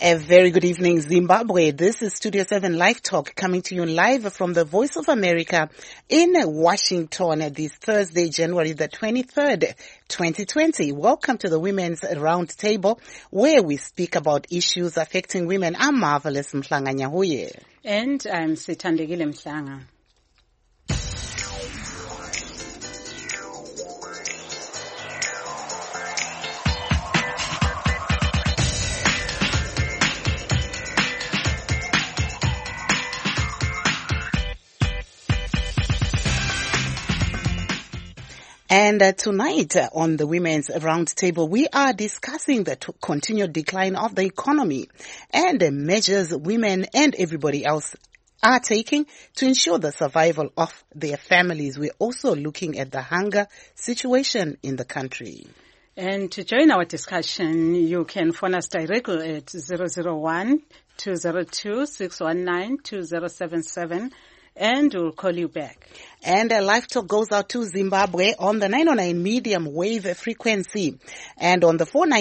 A very good evening, Zimbabwe. This is Studio 7 Live Talk coming to you live from the Voice of America in Washington this Thursday, January the 23rd, 2020. Welcome to the Women's Round Table, where we speak about issues affecting women. I'm Marvelous Mhlanga Nyahuye. And I'm Sithandekile Mhlanga. And tonight on the Women's Roundtable, we are discussing the continued decline of the economy and the measures women and everybody else are taking to ensure the survival of their families. We're also looking at the hunger situation in the country. And to join our discussion, you can phone us directly at 001-202-619-2077. And we'll call you back. And Live Talk goes out to Zimbabwe on the 909 medium wave frequency and on the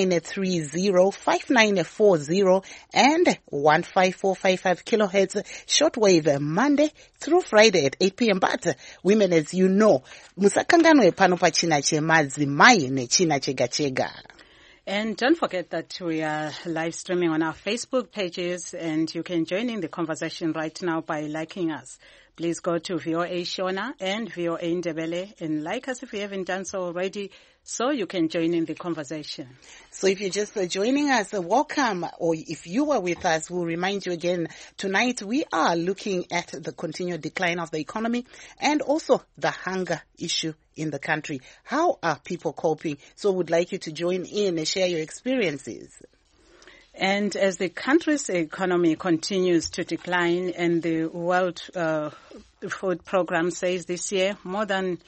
4930-5940 and 15455 kilohertz shortwave Monday through Friday at 8 p.m. But women, as you know, musakanganwe pano pa china che madzimai ne china chega chega. And don't forget that we are live streaming on our Facebook pages, and you can join in the conversation right now by liking us. Please go to VOA Shona and VOA Ndebele and like us if you haven't done so already, so you can join in the conversation. So if you're just joining us, welcome. Or if you were with us, we'll remind you again, tonight we are looking at the continued decline of the economy and also the hunger issue in the country. How are people coping? So we'd like you to join in and share your experiences. And as the country's economy continues to decline, and the World Food Program says this year more than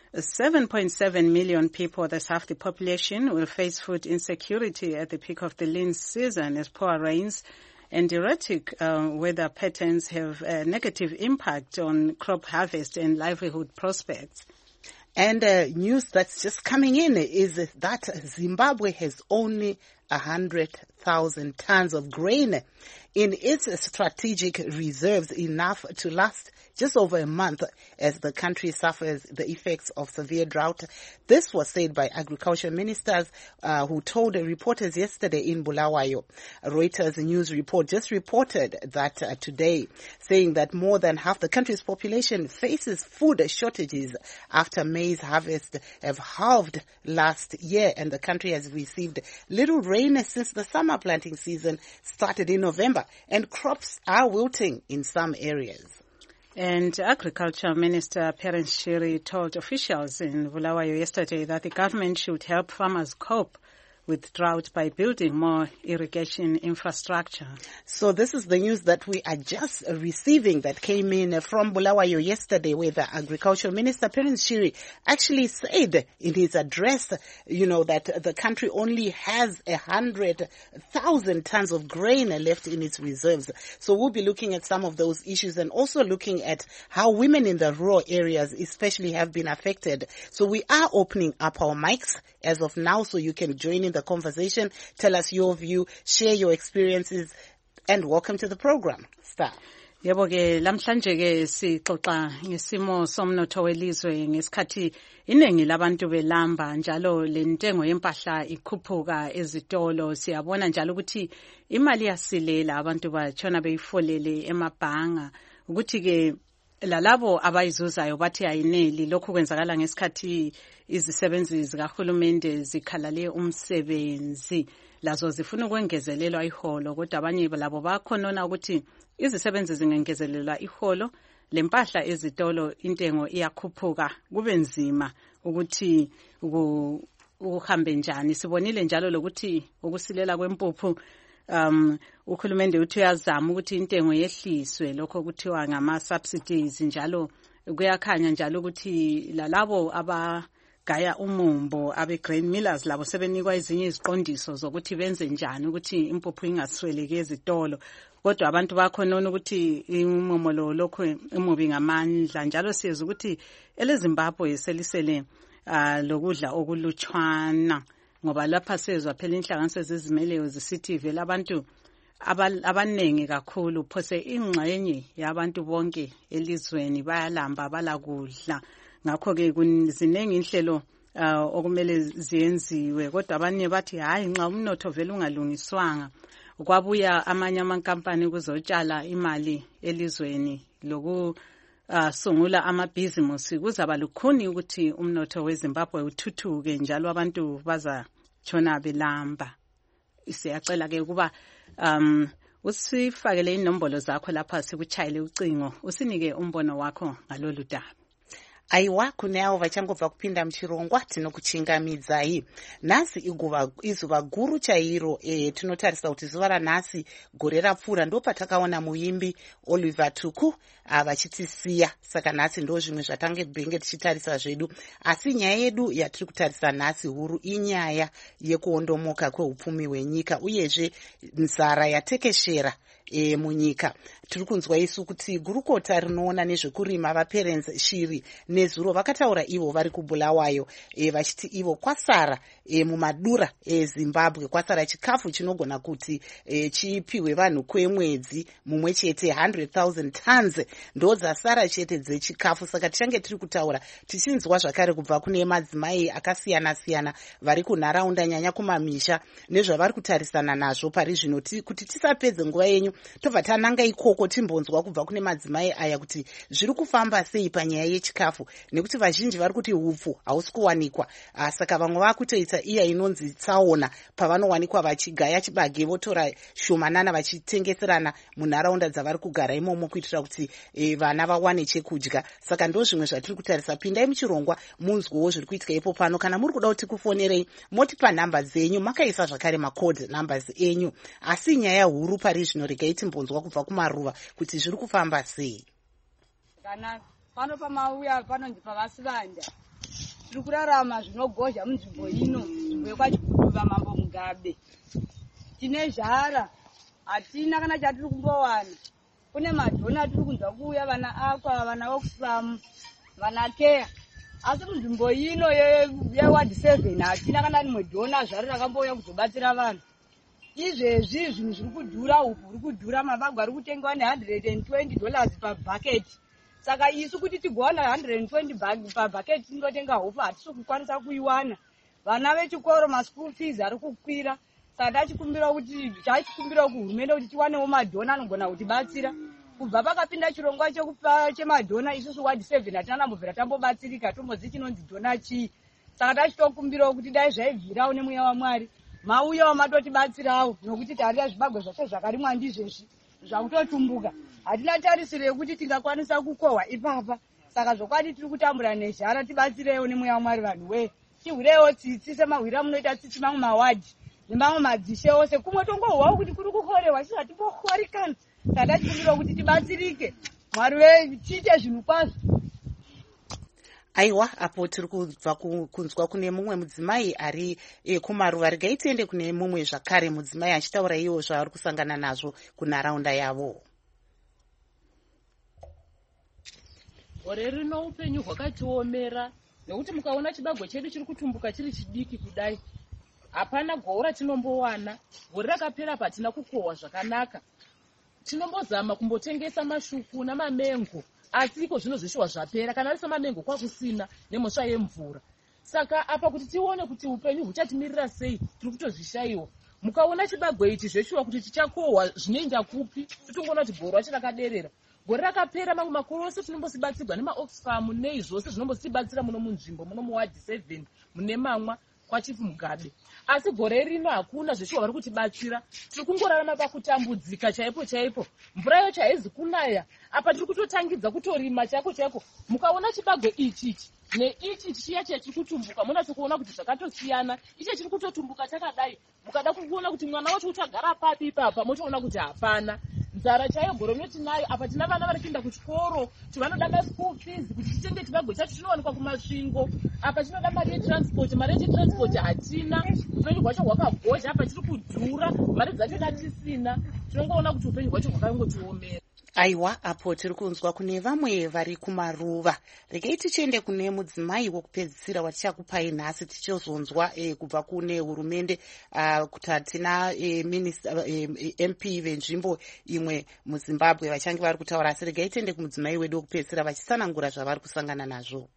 7.7 million people, that's half the population, will face food insecurity at the peak of the lean season as poor rains and erratic weather patterns have a negative impact on crop harvest and livelihood prospects. And news that's just coming in is that Zimbabwe has only 100,000 tons of grain in its strategic reserves, enough to last just over a month as the country suffers the effects of severe drought. This was said by agriculture ministers who told reporters yesterday in Bulawayo. Reuters news report just reported that today, saying that more than half the country's population faces food shortages after maize harvest have halved last year, and the country has received little rain since the summer planting season started in November, and crops are wilting in some areas. And Agriculture Minister Perence Shiri told officials in Bulawayo yesterday that the government should help farmers cope with drought by building more irrigation infrastructure. So this is the news that we are just receiving that came in from Bulawayo yesterday, where the Agricultural Minister Perence Shiri actually said in his address, that the country only has 100,000 tons of grain left in its reserves. So we'll be looking at some of those issues and also looking at how women in the rural areas especially have been affected. So we are opening up our mics as of now, so you can join in the conversation, tell us your view, share your experiences, and welcome to the program. Start. Yebo ke lamhlanje ke sixoxa ngesimo somnotho welizwe ngesikhathi iningi labantu belamba njalo lentengo yempahla ikhuphuka ezitolo. Siyabona njalo ukuthi imali yasilela, abantu batshona beyifolele emabhanga, ukuthi ke lalabo abayizuzayo bathi ayineli. Lokhu kwenzakala ngesikhathi izisebenzi zikahulumende zikhalale umsebenzi, lazo zifuna ukwengezelelwa iholo, kodwa abanye labo bakhonona ukuthi izisebenzi zingengezelelwa iholo, lempahla ezitolo intengo iyakhuphuka, kube nzima ukuthi uhambe njani. Sibonile njalo lokuthi ukusilela kwempuphu, uhulumende uthi uyazama ukuthi intengo yehliswe, lokho kuthiwa ngama subsidies, njalo kuyakhanya njalo ukuthi lalabo abagaya umumbo abe grain millers labo sebenikwa ezinye iziqondiso zokuthi benze njani ukuthi impuphu ingasweleki ezitolo. Kodwa abantu bakhonona ukuthi umumo lokho imubi ngamandla, njalo siyazi ukuthi eleZimbabwe selisele lokudla okulutshwana, ngoba lapha sezwa phela inhlanganiso zezimeleyo zisithi vele abantu abanengi kakhulu phose ingxenye yabantu bonke elizweni bayalamba balakudla. Ngakho-ke ziningi inhlelo okumele ziyenziwe, kodwa abanye bathi hayi nxa umnotho vele ungalungiswanga kwabuya amanye amankampani kuzotshala imali elizweni sungula amabhizimusi, kuzaba lukhuni ukuthi umnotho weZimbabwe uthuthuke njalo abantu bazatshona belamba. Siyacela-ke ukuba usifakele inombolo zakho lapha sikutshayele ucingo usinike umbono wakho ngalolu daba. Aiwa, kune avo vachangobva kupinda muchirongwa tinokuchingamidzai. Nhasi izuva guru chairo. Tinotarisa kuti zuva ranhasi gore rapfuura ndo patakaona muimbi Oliver Tuku vachitisiya. Saka nhasi ndo zvimwe zvatange bhenge tichitarisa zvedu. Asi nyaya yedu yatiri kutarisa nhasi huru inyaya yekuondomoka kweupfumi hwenyika uyezve nzara yatekeshera munyika. Tiri kunzwa isu kuti gurukota rinoona nezvekurima vaPerens Shiri nezuro vakataura ivo vari kuBulawayo vachiti ivo kwasara mumadura eZimbabwe kwasara chikafu chinogona kuti chipiwe vanhu kwemwedzi mumwe chete 100,000 tons ndo dzasara chete dzechikafu. Saka tichange tiri kutaura tichinzwa zvakare kubva kune madzimai akasiyana siyana vari kunharaunda nyanya kumamisha nezvavari kutarisana nazvo pari zvino. Kuti tisapedze nguva yenyu tobva tananga ikoko timbonzwa kubva kune madzimai aya kuti zviri kufamba sei panyaya yechikafu, nekuti vazhinji vari kuti hupfu hausi kuwanikwa. Saka vamwe vakutoita iya inonzi tsaona pavanowanikwa vachigaya chibage votora shomanana vachitengeserana munharaunda dzavari kugara imomo kuitira kuti vana vawane chekudya. Saka ndo zvimwe zvatiri kutarisa. Pindai muchirongwa munzwewo zviri kuitika ipo pano. Kana muri kuda kuti kufonerei motipa nhamba dzenyu makaisa zvakare macode numbers enyu. Asi nyaya huru pari zvino regai timbonzwa kubva kumaruva kuti zviri kufamba sei. Kana pano pamauya panonzi pavasivanda tiri kurarama zvinogozha munzvimbo ino, nzvimbo yekwachikuva Mambo Mugabe. Tine zhara hatina kana chatiri kumbowana. Kune madhona tiri kunzwa kuuya vana Akwa, vana Oxfam, vana Care. Asi munzvimbo ino yeward 7 hatina kana rimwe dhona zvaro rakambouya kuzobatsira vanhu. Izvezvi zvinhu zviri kudhura, upu huri kudhura, mavagwa ari kutengewa $120 pabhaketi. Saka isu kuti tigowana 120 pabhaketi tindotenga hofu hatisi kukwanisa kuiwana. Vana vechikoro maschool fees ari kukwira. Saka tachikumbira kuti kuhurumende kuti tiwanewo madhona anogona kutibatsira. Kubva pakapinda chirongwa chemadhona isusu ward 7 hatina nambobvira tambobatsirika tombozi chinonzi dhona chii. Saka tachitokumbirawo kuti dai zvaibvirawo nemweya waMwari mauyawo matotibatsirawo, nokuti tarira zvibagwe zvacho zvakarimwa ndizvezvi zvakutotumbuka. Hatina tarisiro yekuti tingakwanisa kukohwa ipapa. Saka zvokwadi tiri kutambura nezhara, tibatsirewo nemweya waMwari vanhu we. Tihwirewo tsitsi semahwira munoita tsitsi mamwe mawadhi nemamwe madzishe ose. Kumwe tongohwawo kuti kuri kukorewa chisa timbokhorikana. Saka tachikumbirawo kuti tibatsirike. Mwari we tiite zvinhu kwazvo. Aiwa, apo tiri kubva kunzwa kune mumwe mudzimai ari kumaruva. Regai tiende kune mumwe zvakare mudzimai achitaura iwo zvavari kusangana nazvo kunharaunda yavo. Gore rino upenyu hwakatiomera nekuti mukaona chibagwe chedu chiri kutumbuka chiri chidiki kudai. Hapana gora tinombowana. Gore rakapera patina kukohwa zvakanaka. Tinombozama kumbotengesa mashuku namamengo. Asi iko zvino zvishuwa zvapera, kana ari samamengo kwakusina nemhosva yemvura. Saka apa kuti tione kuti upenyu huchatimirira sei tiri kutozvishayiwa. Mukaona chibagwe ichi zveshuwa kuti tichakohwa zvinoenda kupi, titongoona kuti goro racho rakaderera. Gore rakapera mamwe makuru ose tinombosibatsirwa nemaOxfam nei zvose zvinombotibatsira muno munzvimbo muno muward 7 mune mamwa kwaChief Mugabe. Asi gore rino hakuna zveshuwa vari kutibatsira. Tiri kungorarama pakutambudzika chaipo chaipo. Mvura yacho haizi kunaya. Apa tiri kutotangidza kutorima chaiko. Mukaona chibagwe ichi neichi chiya chiri kutumbuka munatso kuona kuti zvakatosiyana. Ichi chiri kutotumbuka chakadai. Mukada kuona kuti mwana wacho uchagara papi ipapa motoona kuti hapana. Nzara chaiyo goro tinayo. Apa tina vana vari kuenda kuchikoro vanoda maschool fees kuti titenge chibagwe chacho chinowanikwa kumasvingo. Apa chinoda mari yetransport, mari yetransport hatina. Upenyu hwacho hwakagozha. Apa chiri kudhura, mari dzacho tisina. Tinongoona kuti upenyu hwacho hwakangotiomera. Aiwa, apo tiri kunzwa kune vamwe vari kumaruva. Regai tichiende kune mudzimai wokupedzisira watichakupai nhasi tichizonzwa kubva kune hurumende kuti hatina MP venzvimbo imwe muZimbabwe vachange vari kutaura. Asi regai tiende kumudzimai wedu wokupedzisira vachisanangura zvavari kusangana nazvo.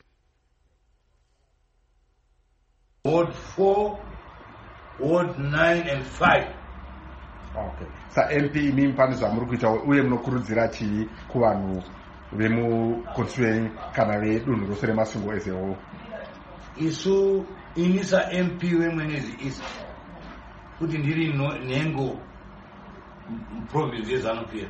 Ward 4, Ward 9 and 5. Okay. MP imi pano muri kuita uye munokurudzira chii kuvanhu vemuconstituency kana vedunhu rose remasungo ezewo? Isu inisa MP weMwenezi East kuti ndiri nhengo muprovince yeZanu-PF.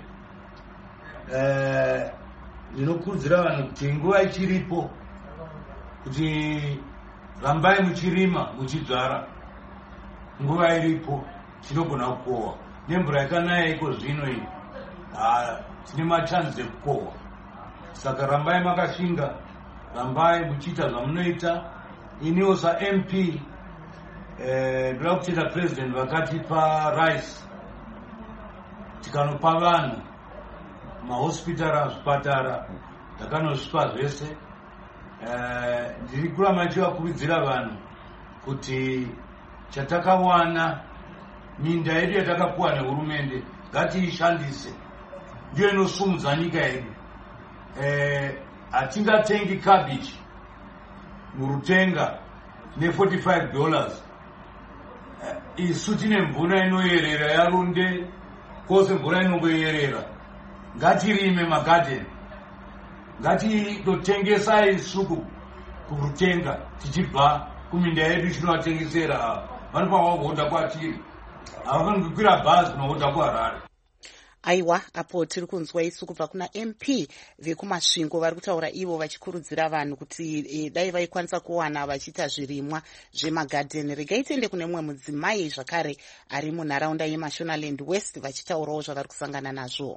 Ndinokurudzira vanhu kuti nguva ichiripo kuti rambai muchirima muchidzvara, nguva iripo tinogona kukohwa nemvura yakanaya iko zvino iyi tine machanzi ekukohwa. Saka rambai makashinga, rambai muchiita zvamunoita. Iniwo saMP ndoda kucheta president vakatipa rice tikanopa vanhu mahospitara, zvipatara takanosvipa zvese. Ndiri kuramba ndichivakurudzira vanhu kuti chatakawana, minda yedu yatakapuwa nehurumende ngatiishandise, ndiyo inosumudza nyika yedu. Hatingatengi cabbage murutenga ne$45. Isu tine mvura inoyerera yaRunde, kwose mvura inongoyerera. Ngatirime magarden, ngatitotengesa isu kurutenga tichibva kuminda yedu tinovatengesera. Vanofanira kuhodha kwatiri, havafani kukwira bhazi kunohodha kuHarare. Aiwa, apo tiri kunzwa isu kubva kuna MP vekumasvingo vari kutaura ivo vachikurudzira vanhu kuti dai vaikwanisa kuwana vachiita zvirimwa zvemagadheni. Regai tiende kune mumwe mudzimai zvakare ari munharaunda yeMashonaland West vachitaurawo zvavari kusangana nazvo.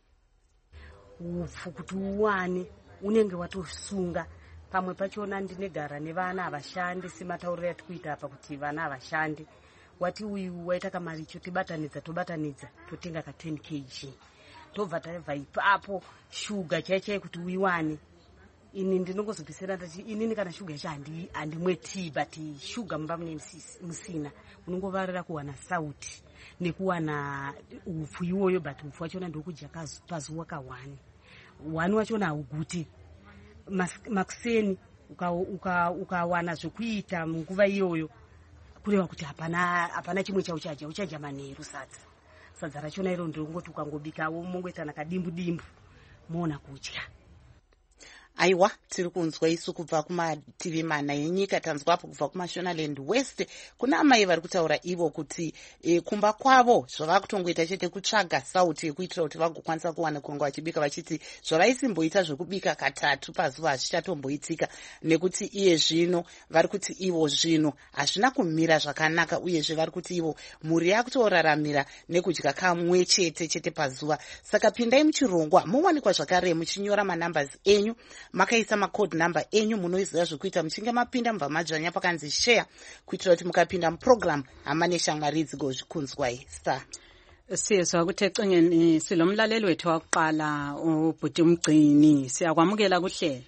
Upfu kuti uwane unenge watosunga. Pamwe pachona ndinegara nevana havashandi sematauriro atikuita apa kuti vana havashandi. Wati uyu waita kamari icho tobatanidza totenga ka 10 kg. Tobva tabva ipapo shuga chaichai kuti uiwane. Ini ndinongozopesera ndati inini kana shuga yacho handimwe tea, but shuga mumba mune musina. Unongovarira kuwana sauti nekuwana upfu iwoyo, but upfu wachona ndokudya pazuva ka1 wachona hauguti. Makuseni ukawana zvokuita munguva iyoyo kureva kuti hapana chimwe chauchadya, uchadya manheru sadza rachona iro ndongoti ukangobikawo mongoita nakadimbu moona kudya. Aiwa, tiri kunzwa isu kubva kumativi mana enyika. Tanzwapo kubva kuMashonaland West kuna amai vari kutaura ivo kuti kumba kwavo zvava kutongoita chete kutsvaga sauti yekuitira kuti vagokwanisa kuwana kunge vachibika, vachiti zvavaisimboita zvekubika katatu pazuva hazvichatomboitika nekuti iye zvino vari kuti ivo zvino hazvina kumira zvakanaka, uyezve vari kuti ivo mhuri yakutoraramira nekudya kamwe chete pazuva. Saka pindai muchirongwa mowanikwa zvakare muchinyora manambers enyu, makaisa macode number enyu, munoiziva zvekuita muchinge mapinda mubva madzvanya pakanzi share, kuitira kuti mukapinda muprogram hamane shamwari dzigozvikunzwai. Siyezwa ukuthi ecingeni silomlaleli wethu wakuqala ubhuti Mgcini, siyakwamukela kuhlelo.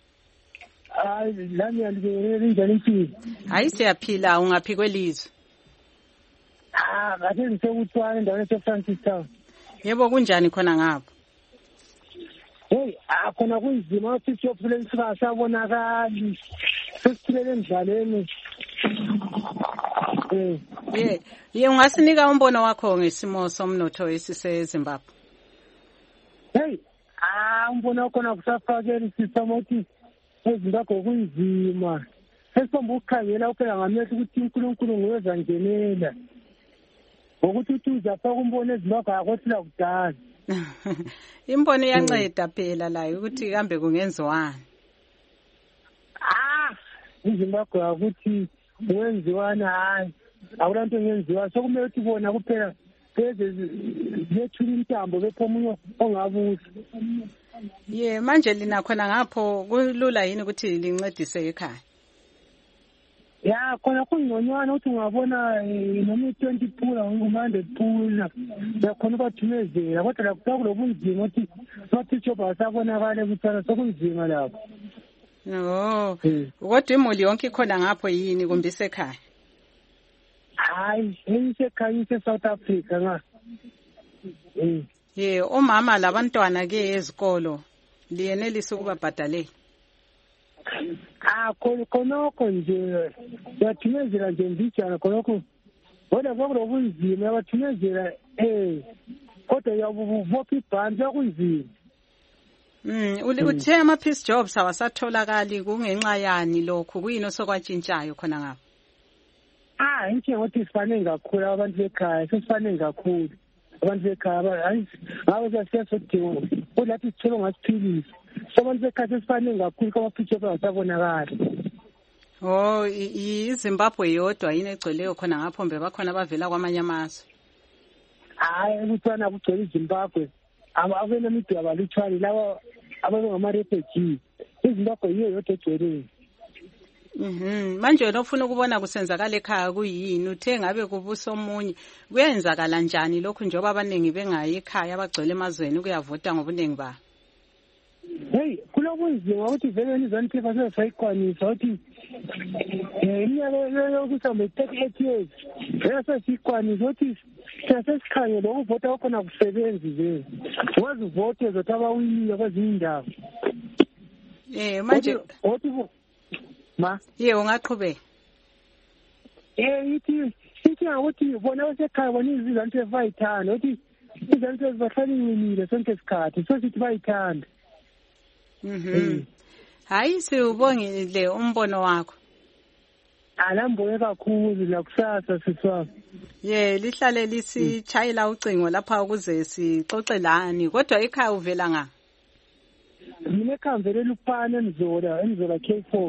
Lami andikele njani impilo? Hayi siyaphila, ungaphi kwelizwe? Ngathi ngisekuthwana endaweni yaseFrancistown. Yebo, kunjani khona ngapho? Hey, khona kunzima ukuthi yophulela singasabonakali. Sesithulele emdlalweni. Ye ungasinika umbono wakho ngesimo somnotho esiseZimbabwe? Hey, umbono wakho nakusafakela isistem ukuthi eZimbabwe kunzima. Sesibomba ukukhangela uphela ngamehlo ukuthi uNkulunkulu nguweza ngenela. Ngokuthi uthi uzapha umbono eZimbabwe akothila kudala. Imbono iyanceda phela layo ukuthi kambe kungenziwani. iZimbabwe ukuthi wenziwana hayi akulanto ngenziwa sokumele ukuthi bona kuphela beze yethula intambo bepho omunye ongabuza. Manje lina khona ngapho kulula yini ukuthi lincedise ekhaya? ya khona kungconywana ukuthi ungabona noma 20 phula noma 100 phula yakhona ubathumezela kodwa lapho kulobunzima ukuthi bathi joba asabonakala kuthana sokunzima lapho. Oh, kodwa imuli yonke ikhona ngapho yini kumbe isekhaya? Hayi, isekhaya ise-South Africa nga. Umama labantwana ke ezikolo liyenelisa ukubabhadalela? Khonokho nje yathumezela nje mbijana khonokho kodwa kwakulobunzima yabathumezela kodwa yabubopha ibhanti yakunzima. Uthe ama-peace jobs awasatholakali kungenxa yani lokhu kuyini osokwatshintshayo khona ngapho? Intshe ngokuthi sifanele kakhulu abantu bekhaya sesifanele kakhulu abantu bekhaya ngabe siyasodinga kulathi sithole ngasiphilisa abantu bekhaya sesifanele kakhulu kwama-peace jobs awasabonakali. iZimbabwe yodwa yini egcweleyo khona ngapho mbe bakhona abavela kwamanye amazwe? Ukutwana kugcwele iZimbabwe abenemidi abalutshwane laba abangama-refugee. iZimbabwe yiyo yodwa egcweleyo. Manje wena ufuna ukubona kusenzakala ekhaya kuyini? Uthe ngabe kubusa omunye kuyenzakala njani lokhu njengoba abaningi bengayi ekhaya abagcwele emazweni ukuyavota ngobuningi ba? Kulobunzima ukuthi vele iZANU-PF sesayikwanisa ukuthi iminyaka yokuhamba 38 years vele sesiyikwanisa ukuthi sesikhangele ukuvota kwakhona kusebenzi vele wazi uvote zothi abawinile kwezinye indawo. Manje ungaqhubeka. Ithi ukuthi bona basekhaya bona iZANU-PF bayithanda ukuthi iZANU-PF bahlala inqinile sonke isikhathi so sithi bayithanda. Hayi siwubongile umbono wakho. Alambone kakhulu lakusasa siswami. Lihlale lisitshayela ucingo lapha ukuze sixoxe lani kodwa ekhaya uvela nga? Mina ekhaya ngivela eLupane Emzola K4.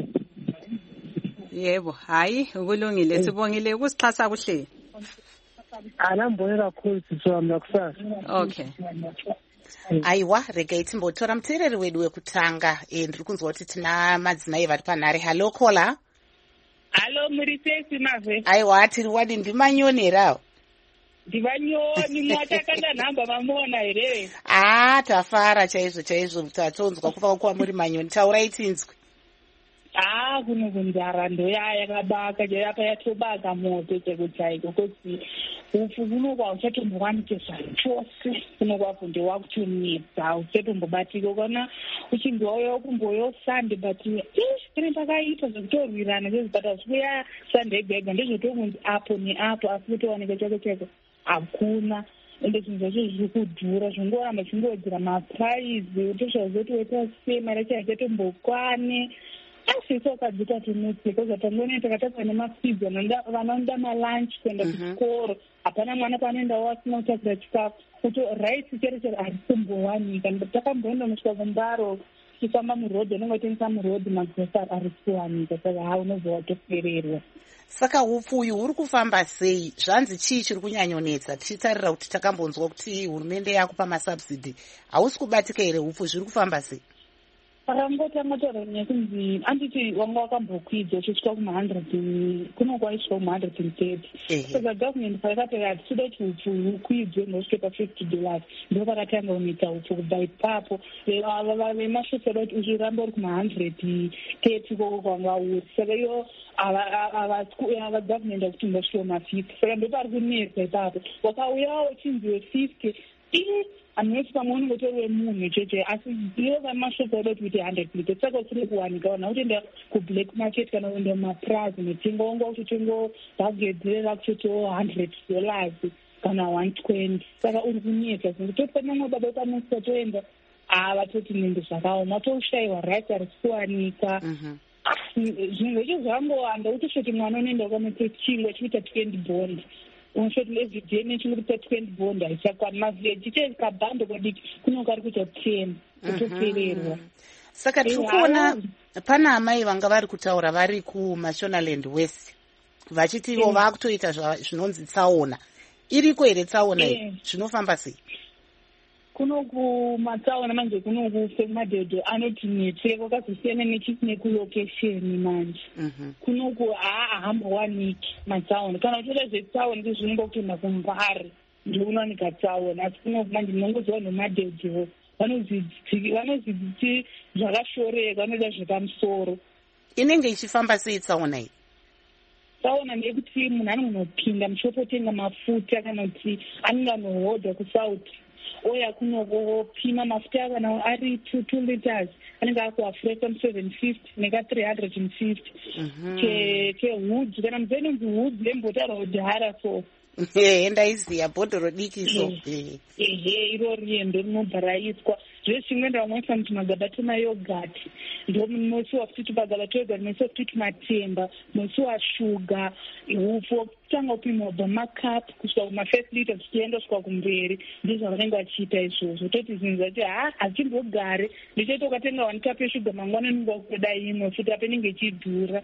Yebo, hayi ukulungile sibongile ukusixhasa kuhle. Alambone kakhulu siswami lakusasa. Okay. Aiwa rega itimbotora muteereri wedu wekutanga ndiri kunzwa kuti tina madzimai vari panhare. Halo kola. Halo muri sesi mave. Aiwa tiri wadi ndimanyonerawo. Ndivanyoni mwatakanda nhamba mamona here. Tafara chaizvo tatonzwa kufa kwa muri manyoni. Taurai tinzwi. Kuno kunzara ndoya yakabaka yapa yatobaka moto chekuchaiko kuti upfu kunokwa uchatombowanike zvanhu chose kunokwapo ndewakutonedza uchatombobatika ukana uchinge wauya kumboyo sande but kune pakaita zvekutorwirana zvezvipata zvikuya sande ega ega ndezvotokunzi apo neapo asi kutowanika chako chako hakuna ende zvinhu zvacho zviri kudhura zvingoramba zvingowedzera mapuraizi utosvazoti weta sei mari yacho hachatombokwane asi sokadzita tinotse koza tangone takataka nemafidza vanoenda malunch kuenda kuchikoro hapana mwana panoenda wasina kutakura chikafu kuti raisi chero chero harikumbowanika takamboenda nosvika kumbaro tichifamba murodhi anenge atengesa murodhi magrosari ari kuwanika saka unobva watofererwa. Saka upfu uyu huri kufamba sei? Zvanzi chii chiri kunyanyonetsa? Tichitarira kuti takambonzwa kuti hurumende yakupa masubsidi. Hausi kubatika here upfu zviri kufamba sei? Parangotanga taura nekunzi anditi wanga wakambokwidza uchisvika kuma-100 kunokwaisvika kuma-130 saka government pakati hatitoda kuti upfu hukwidzwe nosvika pa$50 ndo pakatanga kunetsa upfu kubva ipapo vemashofera kuti uchiramba uri kuma-130 koko kwanga uri saka iyo ava government akuti ndosvika kuma-50 saka ndo pari kunetsa ipapo wakauyawo uchinziwe 50 anoti pamwe unongotori wemunhu cheche asi ivo vamashoko ode kuti 100 saka usiri kuwanika kana utoenda kublack market kana uenda mumaprazi metenga wanga utotenga bagedzerera kutotiwo $100 kana 120 saka uri kunetsa totopanyamwe baba panosisa toenda vatoti nenge zvakaoma toshayiwa rights ari kuwanika zvinhu zvecho zvangowanda utosvoti mwana unoenda ukametse chingwa chikuita 20 bond unosvoti everyday nechikuita 20 bond haichakwani mavheji chekabhando kodiki kunonga ari kuita 10 kutopererwa. Saka tiri kuona pana amai vanga vari kutaura vari kuMashonaland West vachiti ivo vakutoita zvinonzi tsaona. Iriko here tsaona iyi? Zvinofamba sei? kunokumatsaona manje kunokufe kumadhedho anoti netseko kazosiyana nekulokesheni manje kunoku ahamba waniki matsaona kana utoda zvetsaona ndizvinonga kutoenda kumbari ndikunowanika tsaona asi kunoku manje ndinongoziva nemadhedho vanozidziti zvakashoreka vanoda zvepamusoro. Inenge ichifamba sei tsaona iyi? Tsaona ndeyekuti munhu anonopinda mushopo otenga mafuta kana kuti anenge anohodha kusauti oya kunopima mafuta kana ari 2 liters anenge akuafuresa 750 neka350 kehudzi kana muzenonzi hudzi yembotarwa kudhara so ndaiziya bhodhoro dikiso iro riendo rinobva raiswa zvechimwe ndavamwaisa kuti magaba temayogati ndo munosiwa futi pagaba toyogati munosiwa futi tumatemba munosiwa shuga upfu kutanga kupima ubva makapu kusvika kuma1 liter zvichienda kusvika kumberi ndizvo vanenge vachiita izvozvo toti zvinhu zvati hachimbogare ndichoita ukatenga 1 cup yeshuga mangwanani ungakutoda imwe futi apenenge ichidhura.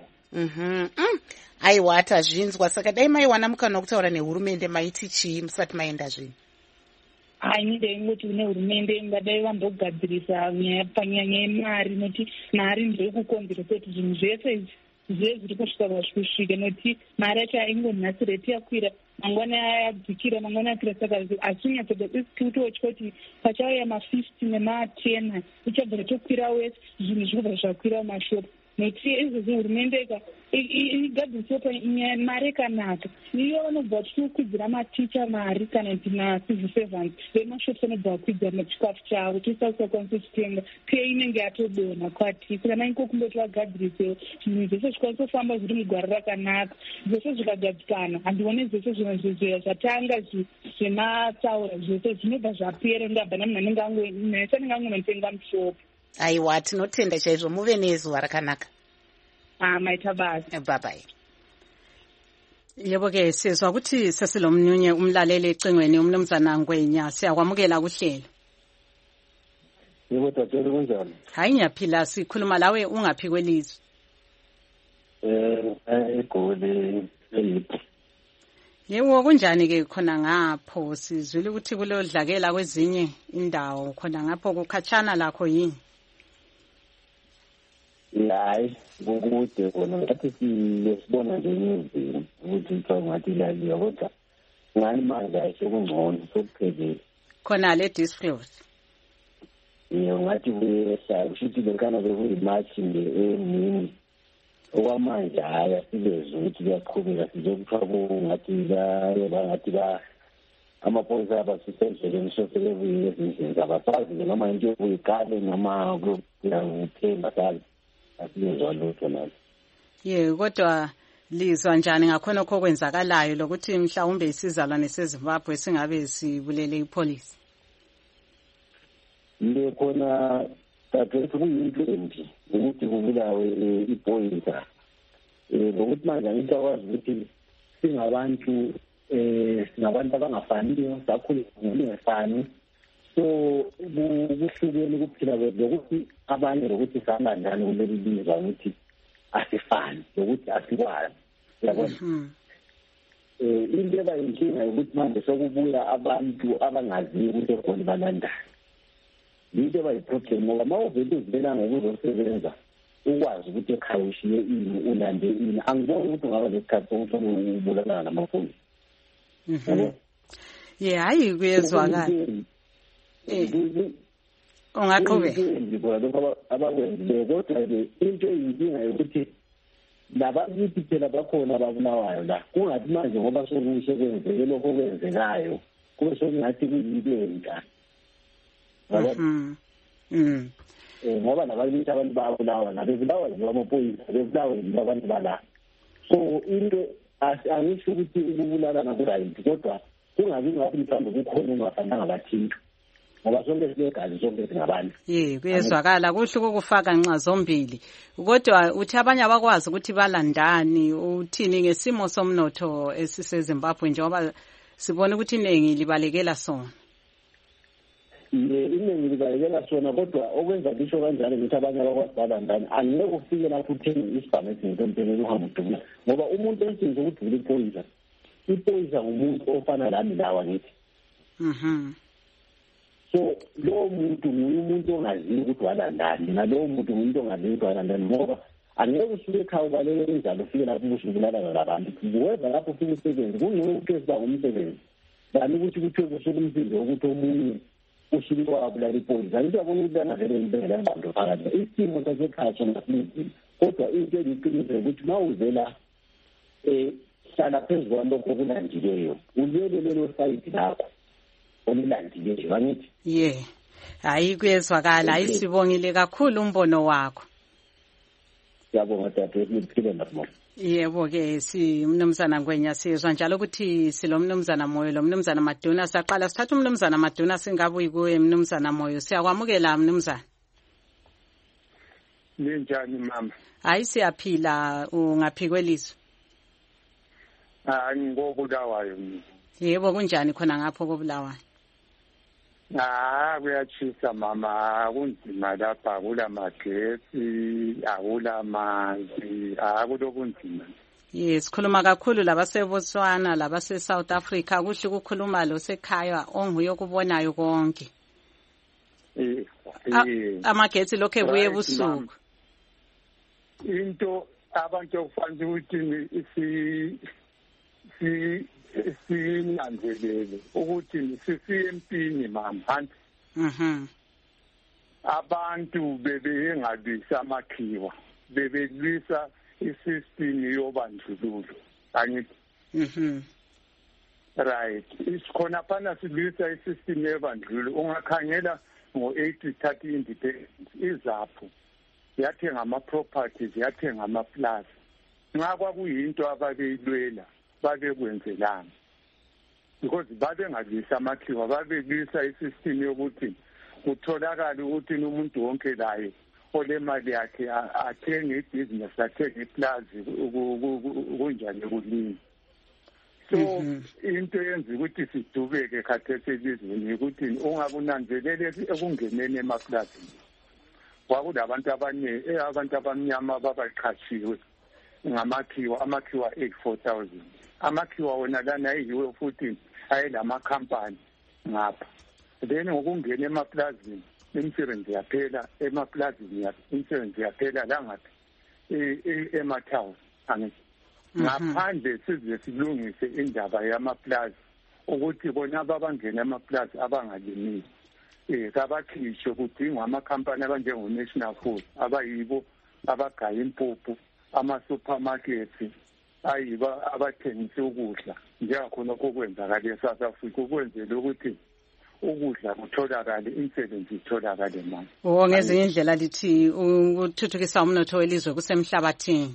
Aiwa tazvinzwa saka dai maiwana mukana wekutaura nehurumende maiti chii musati maenda zvino? Ini ndaingoti kune hurumende ingadai vambogadzirisa panyaya yemari noti mari ndeyekukonzera kuti zvinhu zvese izvi zviri kusvika kusvika noti mari yacho aingonhasi reti yakwira mangwana yadzikira mangwana yakwira saka asinyatsokuti kuti pachauya ma50 nema10 ichabva tokwira wese zvinhu zvinobva zvakwira mumashopu noti izvozvo hurumende igadzirisewo mari yakanaka iyo vanobva tichikwidzira maticha mari kana kuti macivil servant vemashops anobva vakwidzira chikafu chavo tisakwanisa kuchitenga pei inenge yatodonha kwati kana iko kumboti vagadzirisewo zvinhu zvese zvikwanisa kufamba zviri mugwara rakanaka zvese zvikagadzikana handione zvese zvinhu zvatanga zvematsaura zvese zvinobva zvapera ndabva namunhu anenge angonotenga mushopu. Aiwa tinotenda chaizvo muve nezuva rakanaka. Maita basi. Bye-bye. Yebo ke sizwa ukuthi sesilomnyunye umlaleli ecingweni umnumzana Ngwenya siyakwamukela kuhlelo. Yebo tatshe kunjani? Hayi ngiyaphila sikhuluma lawe ungaphi kwelizwe? Egoli eyipo. Yebo kunjani ke khona ngapho sizwile ukuthi kulodlakela kwezinye indawo khona ngapho kukhatshana lakho yini? Hayi kukude khona ngathi siyesibona nje ngezinto ukuthi kuthiwa ngathi ilaliya kodwa ngani manje ayisokungcono sokuphelele khona le disclose ngathi kushuthi lenkana bekuyimathi emini okwamanje hayi asibezwe ukuthi kuyaqhubeka sizokuthiwa ngathi amaphoyisa abasisendleleni sosebekuye ezindlini zabafazi noma into yokuyikale noma kuthemba salo asibezwa lutho nazo. Kodwa lizwa njani ngakhona okwenzakalayo lokuthi mhlawumbe isizalwane seZimbabwe singabe sibulele ipolisi? Khona tathethu kuyinto embi ukuthi kubulawe iphoyisa lokuthi manje angithi akwazi ukuthi singabantu abangafaniyo sakhule ngokungafani so kuhlukene ukuphila kwethu lokuthi abanye lokuthi sihamba njani kuleli lizwe ukuthi asifani lokuthi asikwazi yabona. Into ebayinkinga yokuthi manje sokubuya abantu abangaziyo ukuthi eGoli balandani into ebayiproblem ngoba uma uvele uzibela ngokuzosebenza ukwazi ukuthi ekhaya ushiye ini ulande ini angiboni ukuthi ungaba lesikhathi sokuthi ubulalana namaphoyisa. Hayi kuyezwakala. Ungaqhubeka abakwenzileyo kodwa-ke into eyinkinga yokuthi labakithi phela bakhona ababulawayo la kungathi manje ngoba sokusho kwenzeke lokho okwenzekayo kube sokungathi kuyinto enka ngoba nabakithi abantu bayabulawa nabebulawa nje amaphoyisa bebulawa nje abantu bala so into angisho ukuthi ukubulalana kurayiti kodwa kungabi ngathi mhlawumbe kukhona ungafananga bathinta ngoba sonke silegazi sonke singabantu. Kuyezwakala kuhle ukufaka nxa zombili kodwa uthi abanye abakwazi ukuthi balandani uthini ngesimo somnotho esiseZimbabwe njengoba sibona ukuthi iningi libalekela sona. Iningi libalekela sona kodwa okwenza bisho kanjalo ukuthi abanye abakwazi balandani angeke ufike lapho uthenge isibhamu esinto empeleni uhamba udubula ngoba umuntu esinze ukudubula iphoyisa ngumuntu ofana lami lawa ngithi. so lowo muntu ngumuntu ongaziyo ukuthi walandani nalowo muntu ngumuntu ongaziyo ukuthi walandani ngoba angeke usuke ekhaya ubalele injalo ufike lapho ubusukulala labantu kuweza lapho ufike usebenzi kungcono ukuthi esiba ngumsebenzi bani ukuthi kuthiwe kusuke umsindo ukuthi omunye usuke wabulala ipolisi angithi yabona ukuthi angavele ngibekela ingqondo phakathi isimo sasekhaya sona sithi kodwa into eliqiniso ukuthi uma uzela hlala phezu kwalokho okulandileyo ulele lelo sayidi lakho olulandileyo angithi hayi kuyezwakala hayi sibongile kakhulu umbono wakho. Siyabonga tata liphile nabo. Yebo-ke simnumzana Ngwenya sizwa njalo ukuthi silomnumzana Moyo lo mnumzana Maduna saqala sithatha umnumzana Maduna singabuyi kuwe mnumzana Moyo siyakwamukela mnumzana. Ninjani mama? Hayi siyaphila ungaphi kwelizwe? Ngobulawayo mina. Yebo kunjani khona ngapho koBulawayo? Kuyachisa mama kunzima lapha akula magetsi akula manzi akulokunzima. Sikhuluma kakhulu labasebotswana labase South Africa kuhle ukukhuluma lo sekhaya onguye okubonayo konke. Amagetsi lokho ebuye ebusuku. Into abantu okufanele ukuthi sinanzelele ukuthi sisiye empini mama abantu bebengalwisa amakhiwa bebelwisa isystem yobandlululo angithi right isikhona phana silwisa isystem yobandlululo ungakhangela ngo-80-30 independence izapho yathenga ama-properties yathenga ama-plus nxa kwakuyinto ababeyilwela babekwenzelana because babengalwisa amakhiwa babelwisa isystem yokuthi kutholakala ukuthi umuntu wonke laye olemali yakhe athenge ibhizinesi athenge iplazi kunjani kulini so into yenza ukuthi sidubeke khathesi elizweni ukuthi ungabunanzelele ekungeneni emaplazini kwakulabantu abaningi abantu abamnyama babaqhatshiwe ngamakhiwa amakhiwa 84,000 amakhiwa wona lana ayiwe futhi ayelamakhampani ngapha then ngokungena emaplazini imisebenzi yaphela emaplazini imisebenzi yaphela la ngathi emathawuni angithi ngaphandle size silungise indaba yamaplazi ukuthi bona abangena emaplazi abangalimisi kabakhishwe kudingwa amakhampani abanjengo-National Food abayibo abagaya impuphu ama-supermarkets ayiba abathengisa ukudla njengakhona okwenzakala eSouth Africa ukwenzela ukuthi ukudla kutholakale imisebenzi itholakale manje ngezinye indlela lithi ukuthuthukisa umnotho welizwe kusemhlabathini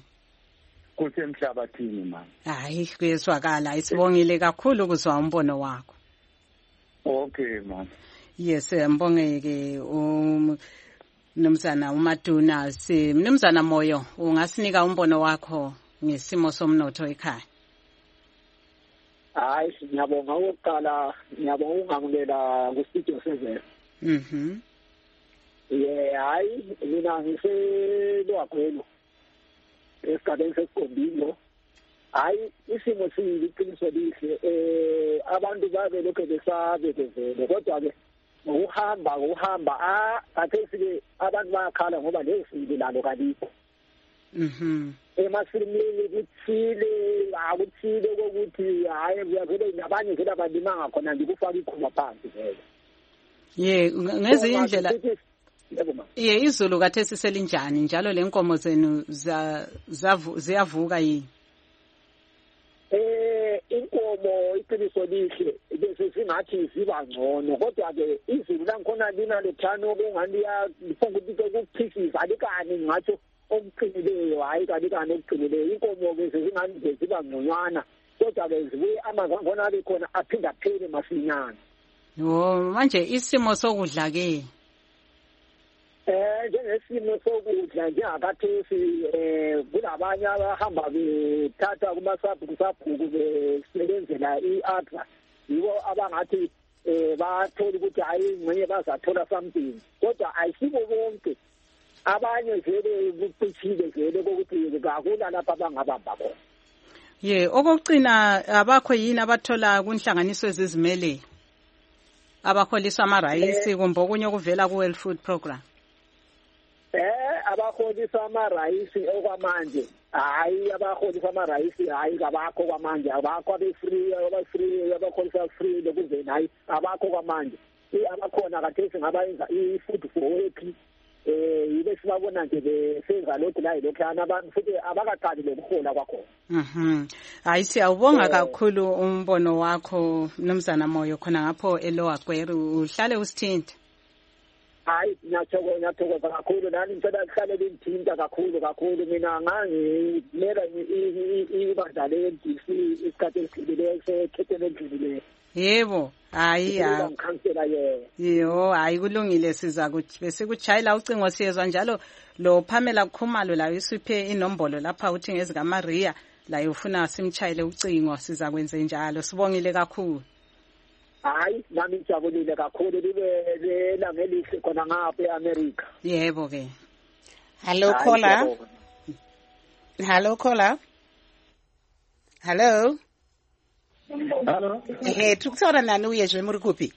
mama hayi kuyezwakala isibongile kakhulu ukuzwa umbono wakho. Okay mama. Yes mbongeke mnumzana uMaduna mnumzana Moyo ungasinika umbono wakho ngesimo somnotho ekhaya. Hayi ngiyabonga ukuqala ngiyabonga ukungamulela kustudio 7. Hayi mina ngiselwagwelo esigabeni sesiqondilo hayi isimo siliqiniso lihle abantu babe lokho besabekezele kodwa-ke ngokuhamba khathesi-ke abantu bayakhala ngoba lesile lalo kalikho emasimini kuthile kokuthi hayi kuyavele nabanye vele abalimanga khona nje kufaka ikhuba phansi vele ngezinye indlela izulu khathesi selinjani njalo le nkomo zenu ziyavuka yini? Inkomo iqiniso lihle bese singathi ziba ngcono kodwa-ke izulu langikhona lina lethano okungani lifunga ukuthi ukuphikisa alikani ngatsho okuqinileyo hayi kalikani okuqinileyo inkomo-ke sezingani nje ziba ngconywana kodwa-ke zibuye amanzi angikhona abekhona aphinda aphele masinyana. Manje isimo sokudla-ke njengesimo sokudla njengakathesi kulabanye abahamba bethatha kusabhuku besebenzela i-AGRA yibo abangathi bathola ukuthi hayi ngcenye bazathola something kodwa ayisibo bonke abanye vele kucishile vele kokuthi kakula lapha abangabamba khona. Okokucina abakho yini abathola kunhlanganiso ezizimele abaholiswa amarayisi kumbe okunye okuvela ku-World Food Program? Abaholiswa amarayisi okwamanje hayi abaholiswa amarayisi hayi kabakho kwamanje abakho abefree abaholisa free lokuzeni hayi abakho kwamanje abakhona kathesi ngabayenza i-food for work yibe sibabona nje besenza lokhu la yilokhana abantu futhi abakaqali lokuhola kwakhona. Hayi siyawubonga kakhulu umbono wakho Mnumzana Moyo khona ngapho eLower Gweru, uhlale usithinta. Hayi ngiyathokoza kakhulu nani ngicela kuhlale linthinta kakhulu mina ngangimela ibandla le-NDC isikhathi esidlulileyo sekhetheni elidlulileyo. Yebo, hayi hayi kulungile, siza kuthi bese kuchayela ucingo siyezwa njalo lo Pamela Khumalo la isiphe inombolo lapha uthi ngezika Maria la ufuna simchayele ucingo, siza kwenze njalo. Sibongile kakhulu. Hayi nami ngijabulile kakhulu libe langelihle khona ngapha eAmerica. Yebo ke. Hello caller. Hello. Hello. Tukutsaura nani uyezve muri kupi?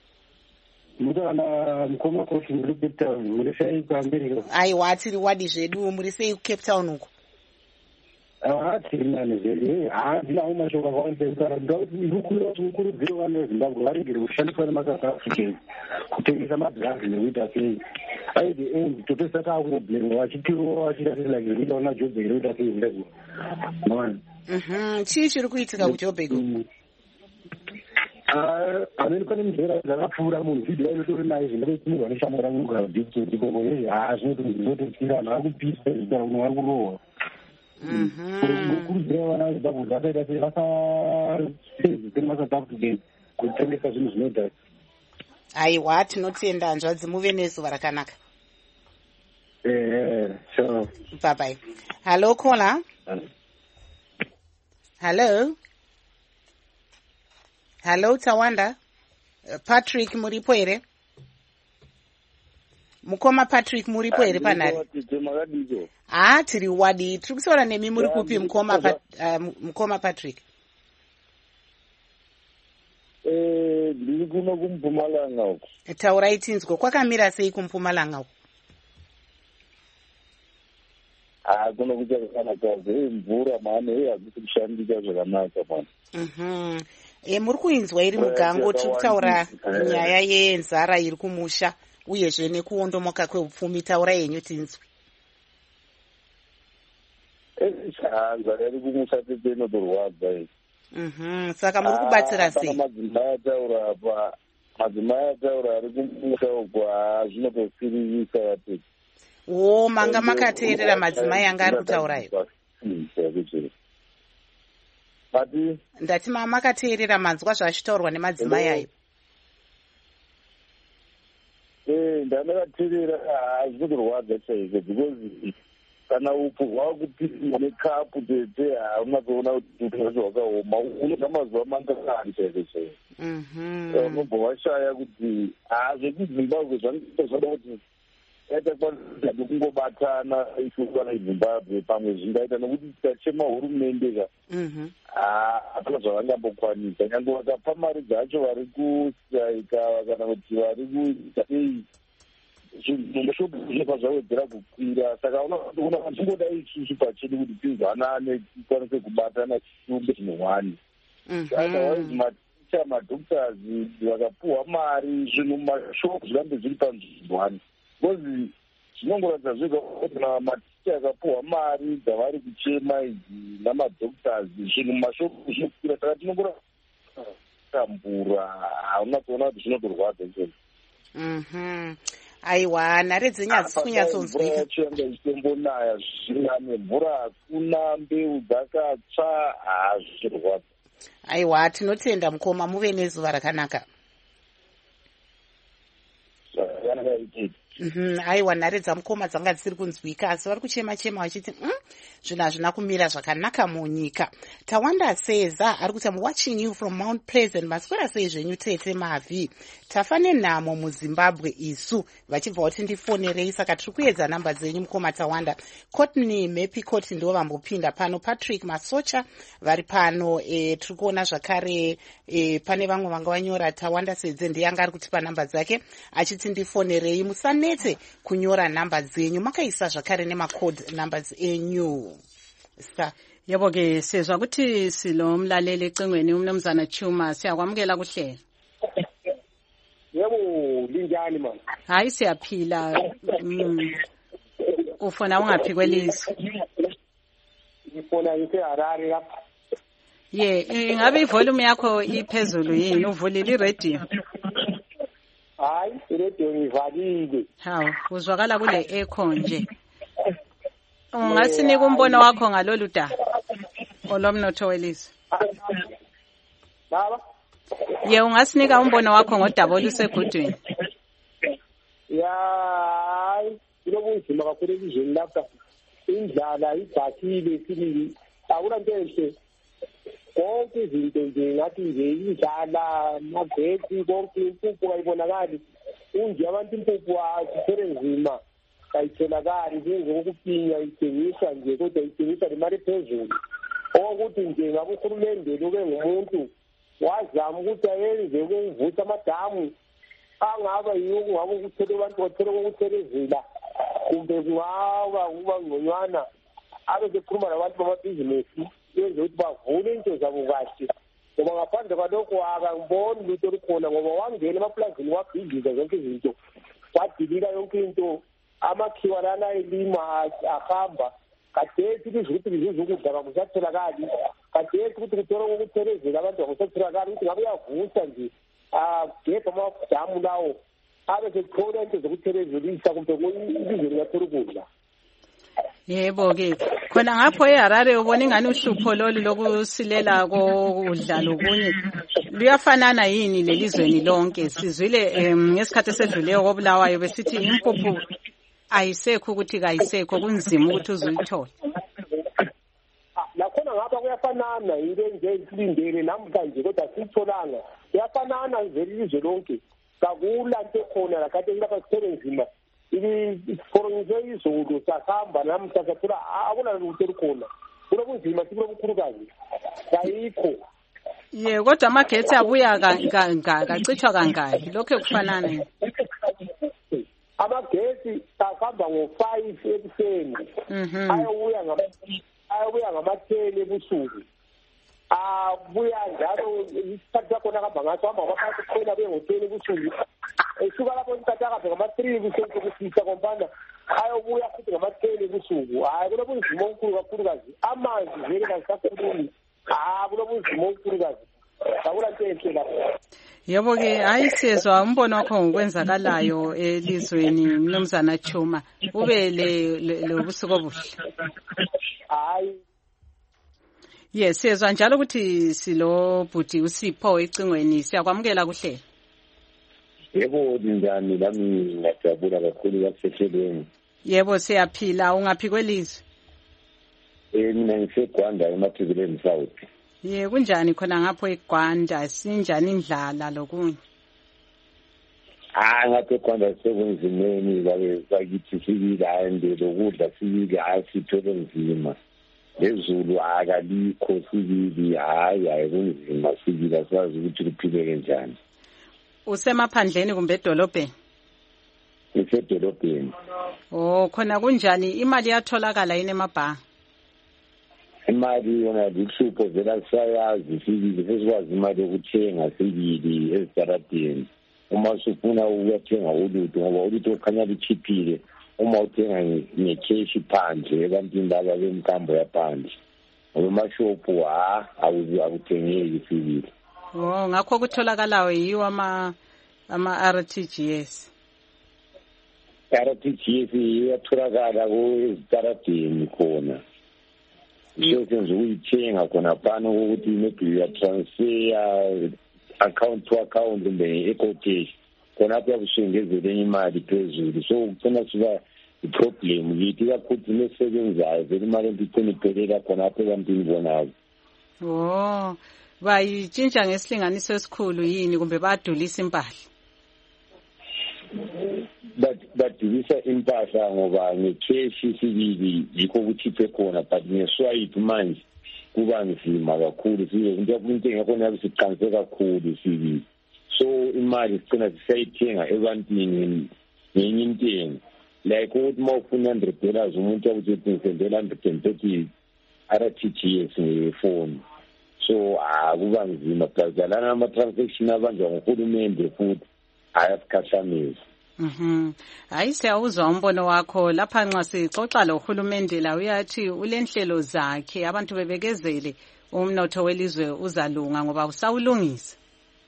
Mutana mukoma kosi muri Cape Town, muri sei ku America. Aiwa tiri wadi zvedu muri sei ku Cape Town uko? Tiri nani zvedu. Ndina umashoko akawandisa ndikukurudzira vana veZimbabwe varegere kushandiswa nemasouth Africans kutengesa madhiragi nekuita sei. By the end totosaka takublema vachitirowa vachita sei like vinoita una Joburg inoita sei Zimbabwe. Chii chiri kuitika kuJoburg? Amene pane mzera dzakapfuura munhu video inotori naye zvinototumirwa neshamwara munogara dipsoti koko zvinototira vanhu vakupisa zvitara kuno vari kurohwa. Kukurudzira vana veZimbabwe vakaita sei vasasezi semasouth African kutengesa zvinhu zvinodhaka. Aiwa tinotenda hanzvadzi muve nezuva rakanaka. Sure. Bye bye. Hello caller. Hello Tawanda. Patrick muripo here? Mukoma Patrick muripo here panari? Tiri wadi. Tiri kusaura nemi muri kupi Mukoma Patrick? Ndiri kuno kuMpumalanga uko. Taurai tinzwo kwakamira sei kuMpumalanga uko? Kuno kuchakanaka mvura mane hazisi kushandika zvakanaka mwana. Muri kuinzwa iri mugango tiri kutaura nyaya yenzara iri kumusha uyezve nekuondomoka kweupfumi. Taura yenyu tinzwe. Nzara iri kumusha tete inotorwadza iyi. Saka muri kubatsira sei? Madzimai ataura ari kumusha uko zvinotosiririsa vatete. Manga makateerera madzimai anga ari kutaurayo? Ndati makateerera manzwa zvachitaurwa nemadzimai ayo? Ndandakateerera zvinotorwadza chaizvo because kana upo hwakupinda nekapu tete hauna kuona kuti upenyu hwakaoma unoda mazuva mangakani chaizvo chaizvo. Unobva washaya kuti zvekuzimbabwe zvanoda kuti yaita kwanisa kungobatana isukana iZimbabwe pamwe zvingaita nekuti tikachema hurumende ka hapana zvavangambokwanisa nyange vakapa mari dzacho vari kusaika kana kuti vari kuita sei zvinoshopu zvinobva zvawedzera kukwira. Saka unoona zvingoda isusu pachedu kuti tinzwanane tikwanise kubatana chiumbe chinowani. Otherwise maticha madoctors vakapuhwa mari zvinhu mashopu zvirambe zviri panzvimbo because zvinongoratidza zvega kuti maticha akapuhwa mari dzavari kuchema idzi namadoctors zvinhu mashopu zvinokwira. Saka tinongora tambura hauna kuona kuti zvinotorwadza izvozvo. Aiwa nhare dzenyu hadzisi kunyatsonzwika. Yanga ichitombonaya zvinane mvura hakuna mbeu dzakatsva zvichirwadza. Aiwa tinotenda Mukoma muve nezuva rakanaka. aiwa nhare dzamukoma dzanga dzisiri kunzwika asi vari kuchema-chema vachiti zvinhu hazvina kumira zvakanaka munyika. Tawanda Seza ari kuti I'm watching you from Mount Pleasant. Maswera sei zvenyu tete Mavhi? Tafa nenhamo muZimbabwe isu vachibva kuti ndifonerei saka tiri kuedza namba dzenyu mukoma Tawanda. Courtney Mepicot ndo vambopinda pano. Patrick Masocha vari pano. Tiri kuona zvakare pane vamwe vanga vanyora Tawanda Sedze ndiyanga ari kutipa namba dzake achiti ndifonerei. Musanetse kunyora namba dzenyu makaisa zvakare nemacode numbers enyu. Yebo ke sizwa ukuthi silo mlaleli ecingweni umnumzana Chuma siyakwamukela kuhlela. Yebo linjani mama? Hayi siyaphila. Ufona ungaphi kwelizwe? Ngifona ngiseHarare lapha. Ingabe ivolume yakho iphezulu yini? Uvulile iradio? Hayi, iradio ngivalile. Hawu, uzwakala kule echo nje. Ungasinika umbono wakho ngalolu daba olomnotho welizwe? Baba? Ungasinika umbono wakho ngodaba olusegudwini? Kunobunzima kakhulu elizweni lapha. Indlala idzakile sibili. Akula nto enhle. Konke izinto nje ngathi nje indlala, magetsi, konke impuphu kayibonakali. Unje abantu impuphu azithele nzima. Kayitholakali njengokupinya ithengiswa nje kodwa ithengiswa nemali phezulu. Okuthi nje ngabe uhulumende loke ngumuntu wazama ukuthi ayenze ukuvutha amadamu angaba yiwo kungabe ukuthele abantu bathele ukuthelezela kumbe kungaba kuba ngconywana abe sekhuluma nabantu bamabhizinesi yenze ukuthi bavule into zabo kahle ngoba ngaphandle kwalokho akangiboni lutho olukhona ngoba wangena emaplazini wabhiziza zonke izinto wadilika yonke into amakhiwa lana elima ahamba kadethi ukuthi lizuza ukudla kakusatholakali kadethi ukuthi kuthola ukuthelezela abantu bakusatholakali ukuthi ngabe uyavusa nje agebha amadamu lawo abe sekuthola into zokuthelezilisa kumbe ilizwe lingathola ukudla. Yebo ke khona ngapho eHarare ubona ingani uhlupho lolu lokusilela kokudla lokunye luyafanana yini lelizweni lonke? Sizwile ngesikhathi esedluleyo koBulawayo besithi impuphu ayisekho ukuthi kayisekho kunzima ukuthi uzuyithole. Lakhona ngapha kuyafanana into nje isilindele namhlanje kodwa sitholanga kuyafanana ngelizwe lonke kakula nto khona la kade lapha sithele nzima iforonize izulu sahamba namhla sathola akuna lutho olukhona kunobunzima sikulobukhulukazi kayikho. Kodwa amagetsi abuya kacithwa kangaki lokho kufanana. Amagesi ahamba ngo5 ekuseni ayobuya ngama10 ebusuku abuya njalo isikhathi sakhona ahamba ngaso hamba ngaphansi kuphela abuye ngo10 ebusuku esuka lapho isikhathi ahamba ngama3 ebusuku kusisa kompanda ayobuya futhi ngama10 ebusuku. Hayi kunobunzima obukhulu kakhulukazi amanzi vele kasakhulumi kunobunzima obukhulukazi akula nto enhle lapho. Yebo ke hayi sizwa umbono wakho ngokwenzakalayo elizweni mnumzana Chuma ube lobusuku obuhle. Hayi sizwa njalo ukuthi silo bhuti uSipho ecingweni siyakwamukela kuhlela. Yebo njani lami ngiyajabula kakhulu kasehlelweni. Yebo siyaphila ungaphi kwelizwe? Mina ngiseGwanda eMathibeleni South. Kunjani khona ngapho eGwanda sinjani indlala lokunye? Ngapho eGwanda sekunzimeni bakithi sibili ande lokudla sibili asithole nzima. Lezulu akalikho sibili hayi kunzima sibili asazi ukuthi kuphileke njani. Usemaphandleni kumbe edolobheni? Isedolobheni. Khona kunjani imali yatholakala yini emabhanki? Imali yona lihlupho vela siyayazi sibili sesikwazi imali yokuthenga sibili ezitaradeni. Uma usufuna ukuthenga ulutho ngoba ulutho kukhanya luchiphile uma uthenga ngecash phandle ebantwini laba bemkambo yaphandle ngoba amashopu akuthengeki sibili. Ngakho kutholakalayo yiwo ama-RTGS. RTGS iyatholakala ezitaradeni khona. Isenze ukuyithenga khona phana ukuthi maybe uyatransfer account to account kumbe equotation khona apho yakushengezela enye imali phezulu. So kugcina kuba iproblem yithi kakhulu nesebenzayo vele imali endiqina iphelela khona apho ebantwini bonabo. Bayitshintsha ngesilinganiso esikhulu yini kumbe badulisa impahla? Badulisa impahla ngoba ngekeshi sibili yikho kuthiphe khona, but ngeswipe manje kuba nzima kakhulu. Into engakhona yabe siqanse kakhulu sibili, so imali sigcina sisayithenga ebantwini ngenye intengo. Like ukuthi uma ufuna $100 umuntu akuthi ngizendela 130 RTGS ngefoni. So kuba nzima plus lana ama-transaction abanjwa nguhulumende futhi ayasikhathamisa. Hayi siyawuzwa umbono wakho lapha nxa sixoxa lo hulumende la uyathi ulenhlelo zakhe abantu bebekezele umnotho welizwe uzalunga ngoba usawulungisa.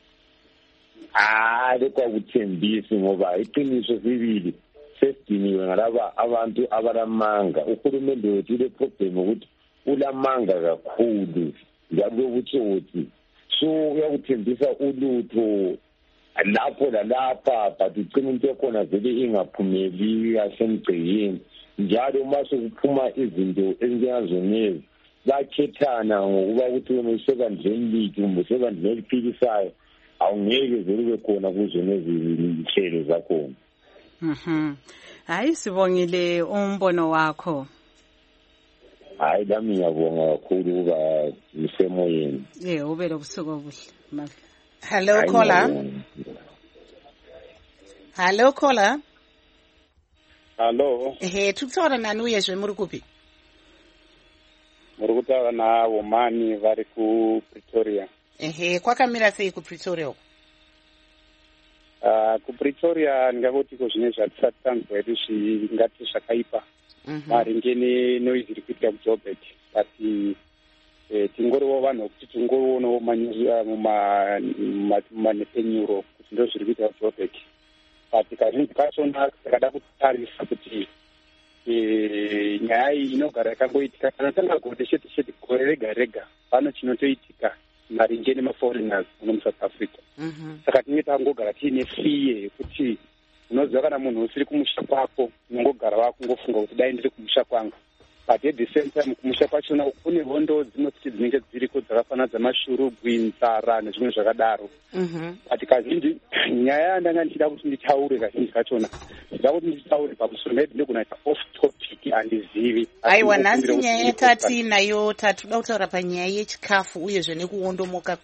Lokho akuthembisi ngoba iqiniso sibili sesidiniwe ngalaba abantu abalamanga. Uhulumende wethu ile problem ukuthi ulamanga kakhulu njalo ukuthi so uyakuthembisa ulutho lapho lalapha, but ugcina into ekhona vele ingaphumeli asemgciyeni. Njalo uma sokuphuma izinto ezinjengazonezi bakhethana ngokuba ukuthi wena usebandleni liki kumbe usebandleni eliphikisayo, awungeke vele ube khona kuzonezi inhlelo zakhona. Hayi sibongile umbono wakho. Hayi lami ngiyabonga kakhulu ukuba nisemoyeni. Ube lobusuku obuhle. Hello caller. Hello caller. Hello. Tukutaura nani uyezve muri kupi? Muri kutaura navomani vari kuPretoria. Kwakamira sei kuPretoria uko? kuPretoria ndingakutiko zvine zvatisati tanzwa edu zvingati zvakaipa maringe nenoise iri kuitika kuJoburg, but tingoriwo vanhu vekuti tingorionawo mumanepenyuro kuti ndo zviri kuitika kuJoburg, but kazhinji kachona takada kutarisa kuti nyaya iyi inogara yakangoitika kana tangagode chete chete gore rega rega pano chinotoitika maringe nemaforeigners muno muSouth Africa. Saka tinenge tangogara tiine fiye yekuti unoziva kana munhu usiri kumusha kwako unongogara wako ngofunga kuti dai ndiri kumusha kwangu, but at the same time kumusha kwachona kune hondo dzimwe dzinenge dziriko dzakafanana dzamashurugwi, nzara nezvimwe zvakadaro. But kazhinji nyaya yandanga ndichida kuti nditaure kazhinji kachona ndida kuti nditaure pamusoro maybe ndogona kuita off topic handizivi. Aiwa, nhasi nyaya yatinayo tatoda kutaura panyaya yechikafu uyezve nekuondomoka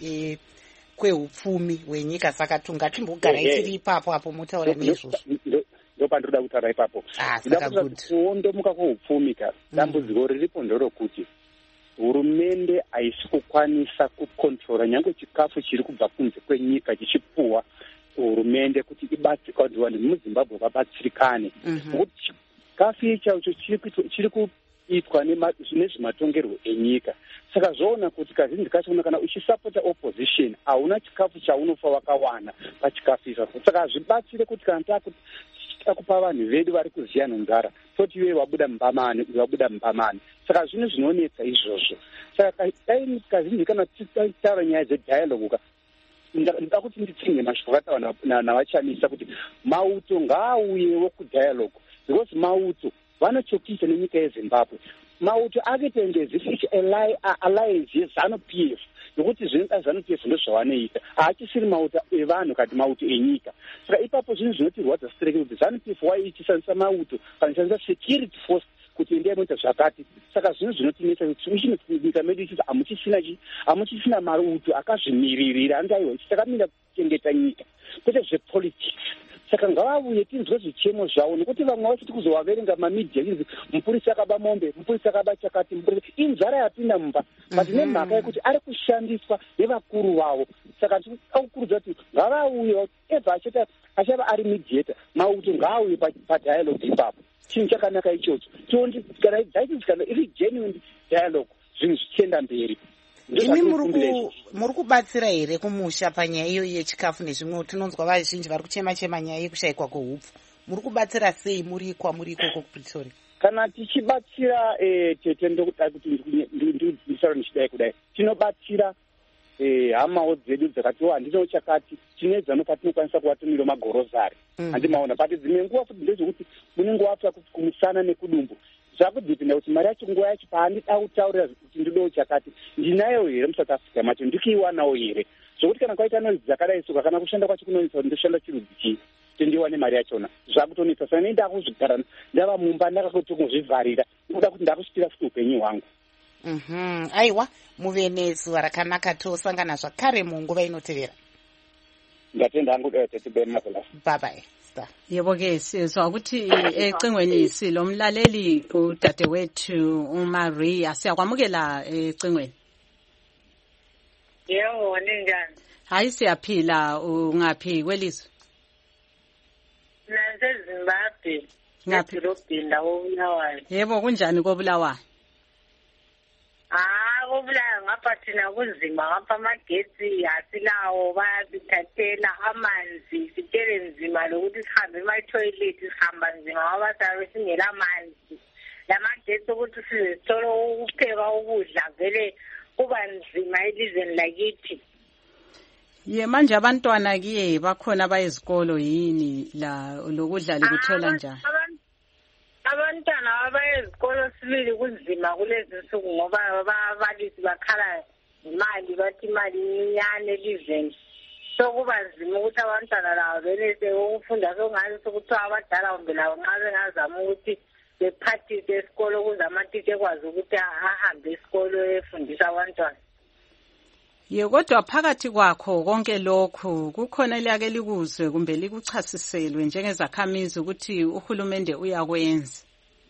kwehupfumi hwenyika, saka tungatimbogara tiri ipapo apo mutaura nezvozvo. Ndopandinoda kutaura ipapo. Ndida kuti kuondomoka kwehupfumi ka dambudziko riripo ndorokuti hurumende haisi kukwanisa kukontrora nyangwe chikafu chiri kubva kunze kwenyika chichipuwa hurumende kuti ibatsirwe kuti vanhu muZimbabwe vabatsirikane. Nokuti chikafu ichacho chiri kuitwa nezvematongerwo enyika. Saka zvoona kuti kazhinji kacho kana uchisapota opposition hauna chikafu chaunofa wakawana pachikafu ichocho. Saka hazvibatsire kuti kana takupa vanhu vedu vari kuziya nenzara toti iwe wabuda mbamani. Saka zvino zvinoonetsa izvozvo. Saka dai kazhinji kana tichitaura nyaya dzedialogue ndida kuti nditsinge mashoko akataura navachamisa kuti mauto ngaauyewo kudialogue, because mauto vanochokuita nenyika yeZimbabwe. Mauto akitengezisa alliance yeZANU-PF nokuti zvinoda ZANU-PF ndozvavanoita, haachisiri mauto evanhu kati mauto enyika. Saka ipapo zvinhu zvinotirwadza streke kuti ZANU-PF waichishandisa mauto kana ichishandisa security force kuti endai moita zvakati. Saka zvinhu zvinotinetsa kuti nyika medu ichiti hamuchisina mauto akazvimiririra angaiwa takamira kuchengeta nyika kwete zvepolitics. Saka ngavavuye tinzwe zvichemo zvavo, nokuti vamwe vachiti kuzovaverenga mamidia inzi mupurisa akaba mombe, mupurisa akaba chakati, mupurisa inzara yapinda mumba, but nemhaka yekuti ari kushandiswa nevakuru vavo. Saka tikukurudzira kuti ngavauye ebva achava ari mediator, mauto ngaauye padialogue ipapo. Chinhu chakanaka ichocho tione kana dzaiti kana iri genuine dialogue zvinhu zvichienda mberi. Imi muri kubatsira here kumusha panyaya iyo yechikafu nezvimwe? Tinonzwa vazhinji vari kuchema nyaya yekushayikwa kwehupfu. Muri kubatsira sei muri ikoko kuPretoria? Kana tichibatsira tete ndokuda kuti ndisauro nichidai kudai tinobatsira hamawo dzedu dzakatiwo handino chakati chinedzano patinokwanisa kuvatumira magorozari handimaona but dzimwe nguva futi ndezvekuti unenge wapfa kumusana nekudumbu zvakudhipinda kuti mari yacho nguva yacho paandida kutaurira kuti ndidowo chakati ndinayo here musouth africa macho ndikuiwanawo here zvokuti kana kwaita noizi dzakadai soka kana kushanda kwacho kunonisa kuti ndoshanda chirudzi chii kuti ndiwane mari yachona zvakutonisa saka nei ndakuzvigara ndava mumba ndakatongozvivharira ndoda kuti ndakusvitira futi upenyu hwangu. Aiwa, muve nezuva rakanaka. Tosangana zvakare munguva inotevera. Ndatenda hangu tetibemazola. Bye bye. Yebo ke sizwa ukuthi ecingweni silomlaleli udadewethu uMaria siyakwamukela ecingweni. Yebo ninjani? Hayi siyaphila ungaphi kwelizwe? NaseZimbabwe. Ngaphi edolobheni lakoBulawayo. Yebo kunjani koBulawayo? koBulawayo ngapha thina kunzima ngapha amagetsi asilawo bayasithathela amanzi sitele nzima lokuthi sihambe ema-toilet sihamba nzima ngoba sabe singela manzi lamagetsi ukuthi sizithola ukupheka ukudla vele kuba nzima elizweni lakithi. Ye manje abantwana kiye bakhona abayezikolo yini la lokudla likuthola njani? Abantwana abayezikolo sibili kunzima kulezi nsuku ngoba ababalisi bakhala imali bathi imali minyane elizweni. So kuba nzima ukuthi abantwana labo benese ukufunda sokungani sokuthiwa abadala kumbe labo nxa bengazama ukuthi bephathise esikolo ukuze amatitsha ekwazi ukuthi ahambe esikolo efundisa abantwana. Ye kodwa phakathi kwakho konke lokhu kukhona eliyake likuzwe kumbe likuchasiselwe njengezakhamizi ukuthi uhulumende uyakwenza?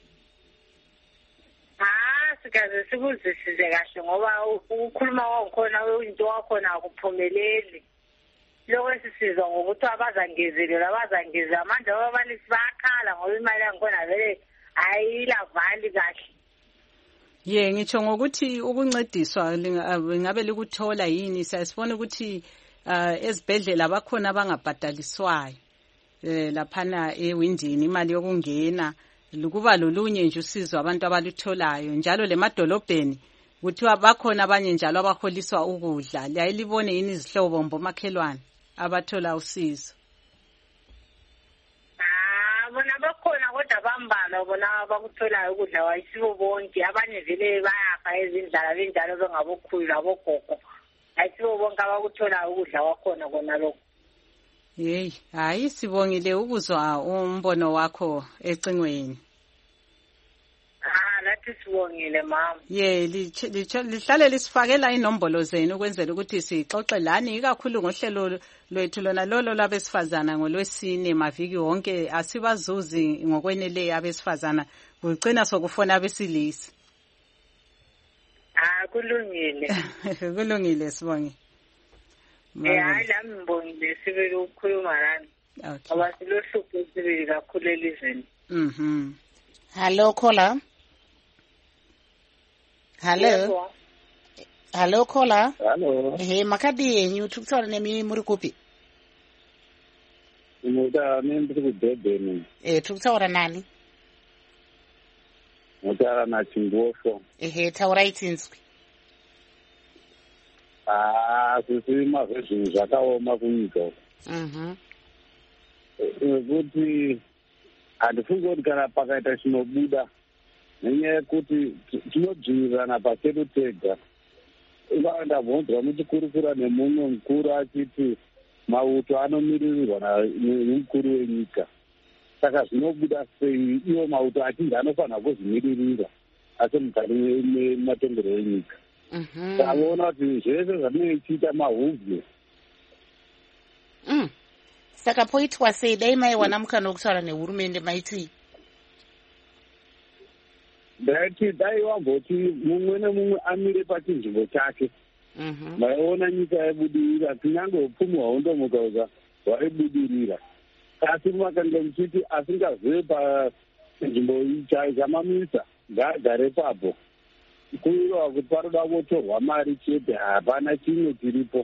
Sikaze sikuzwisise kahle ngoba ukukhuluma kwakhona into wakhona akuphumeleli. Lokho sisizwa ngokuthi abazangezelela manje ababalisi bayakhala ngoba imali yakhona vele ayilavali kahle. Ye ngitsho ngokuthi ukuncediswa ngabe likuthola yini siyasibona ukuthi ezibhedlela bakhona abangabhadaliswayo laphana ewindini imali yokungena lukuba lolunye nje usizo abantu abalutholayo njalo lemadolobheni kuthiwa bakhona abanye njalo abaholiswa ukudla liyayilibone yini izihlobo mbomakhelwane abathola usizo? Bona bakhona kodwa bambala bona abakutholayo ukudla wayisibo bonke abanye vele bayafa ezindlala benjalo bengabokhulu labogogo ayisibo bonke abakutholayo ukudla kwakhona kona lokho. Hey hayi sibongile ukuzwa umbono wakho ecingweni. Nathi sibongile mama. Ye lihlale lisifakela inombolo zenu ukwenzela ukuthi sixoxe lani ikakhulu ngohlelo lwethu lona lolo labesifazana ngolwesine maviki wonke asibazuzi ngokweneleyo abesifazana kugcina sokufona abesilisa. Kulungile. Kulungile sibonge. Hayi lami ngibongile sibili ukukhuluma nani. Okay. Ngoba silohlupho sibili kakhulu elizweni. Hello caller. Hello. Hello caller. Hello. Makadi yenyu tukutsaura nemi muri kupi? Ndiri kudhebheni. Tukutsaura nani? Mutaura naChingofo. Taurai tinzwi. Sisima zvezvinhu zvakaoma kunyika uko. Nekuti handifungi kuti kana pakaita chinobuda nenyaya yekuti tinodzvinyirana pachedu tega. Ndabvunzwa muchikurukura nemumwe mukuru achiti mauto anomiririrwa nemukuru wenyika. Saka zvinobuda sei iwo mauto achinzi anofanira kuzvimiririra asi mukati mematongero enyika. Tavoona kuti zvese zvatinenge tichiita mahuvhu. Saka poitwa sei dai maiwana mukana wokutaura nehurumende maitii? Ndaiti dai wamboti mumwe nemumwe amire pachinzvimbo chake. Maiona nyika yabudirira kunyange upfumi hwaundomuka hwaibudirira. Asi makanga muchiti asingazive panzvimbo chamamisa ngaagare papo. Kuirwa kuti paroda kutorwa mari chete hapana chimwe chiripo.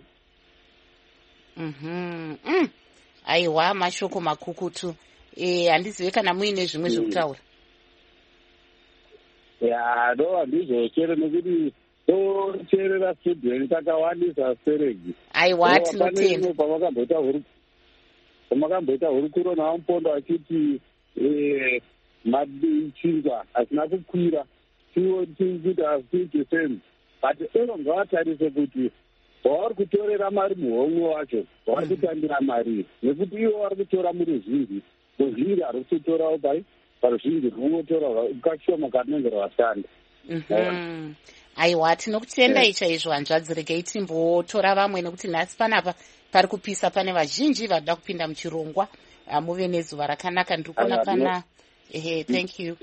Aiwa mashoko makukutu. Handizive kana muine zvimwe zvokutaura. Handizvo chere nekuti tocherera student takawandisa seregi aiwa tinotenda pamakamboita hurukuro navamupondo achiti machinja asina kukwira kuti hazii defense but ero ngavatarise kuti vavari kutorera mari muhomwe wacho vavari kutambira mari nekuti ivo vari kutora muruzhinji ruzhinji hari kutotorawo paruzhinji rungotora kashoma kanenge rwashanda. aiwa tinokutendai chaizvo hanzvadzi regei timbotora vamwe nekuti nhasi panapa pari kupisa pane vazhinji varida kupinda muchirongwa. Muve nezuva rakanaka. Ndiri kuona pana thank you.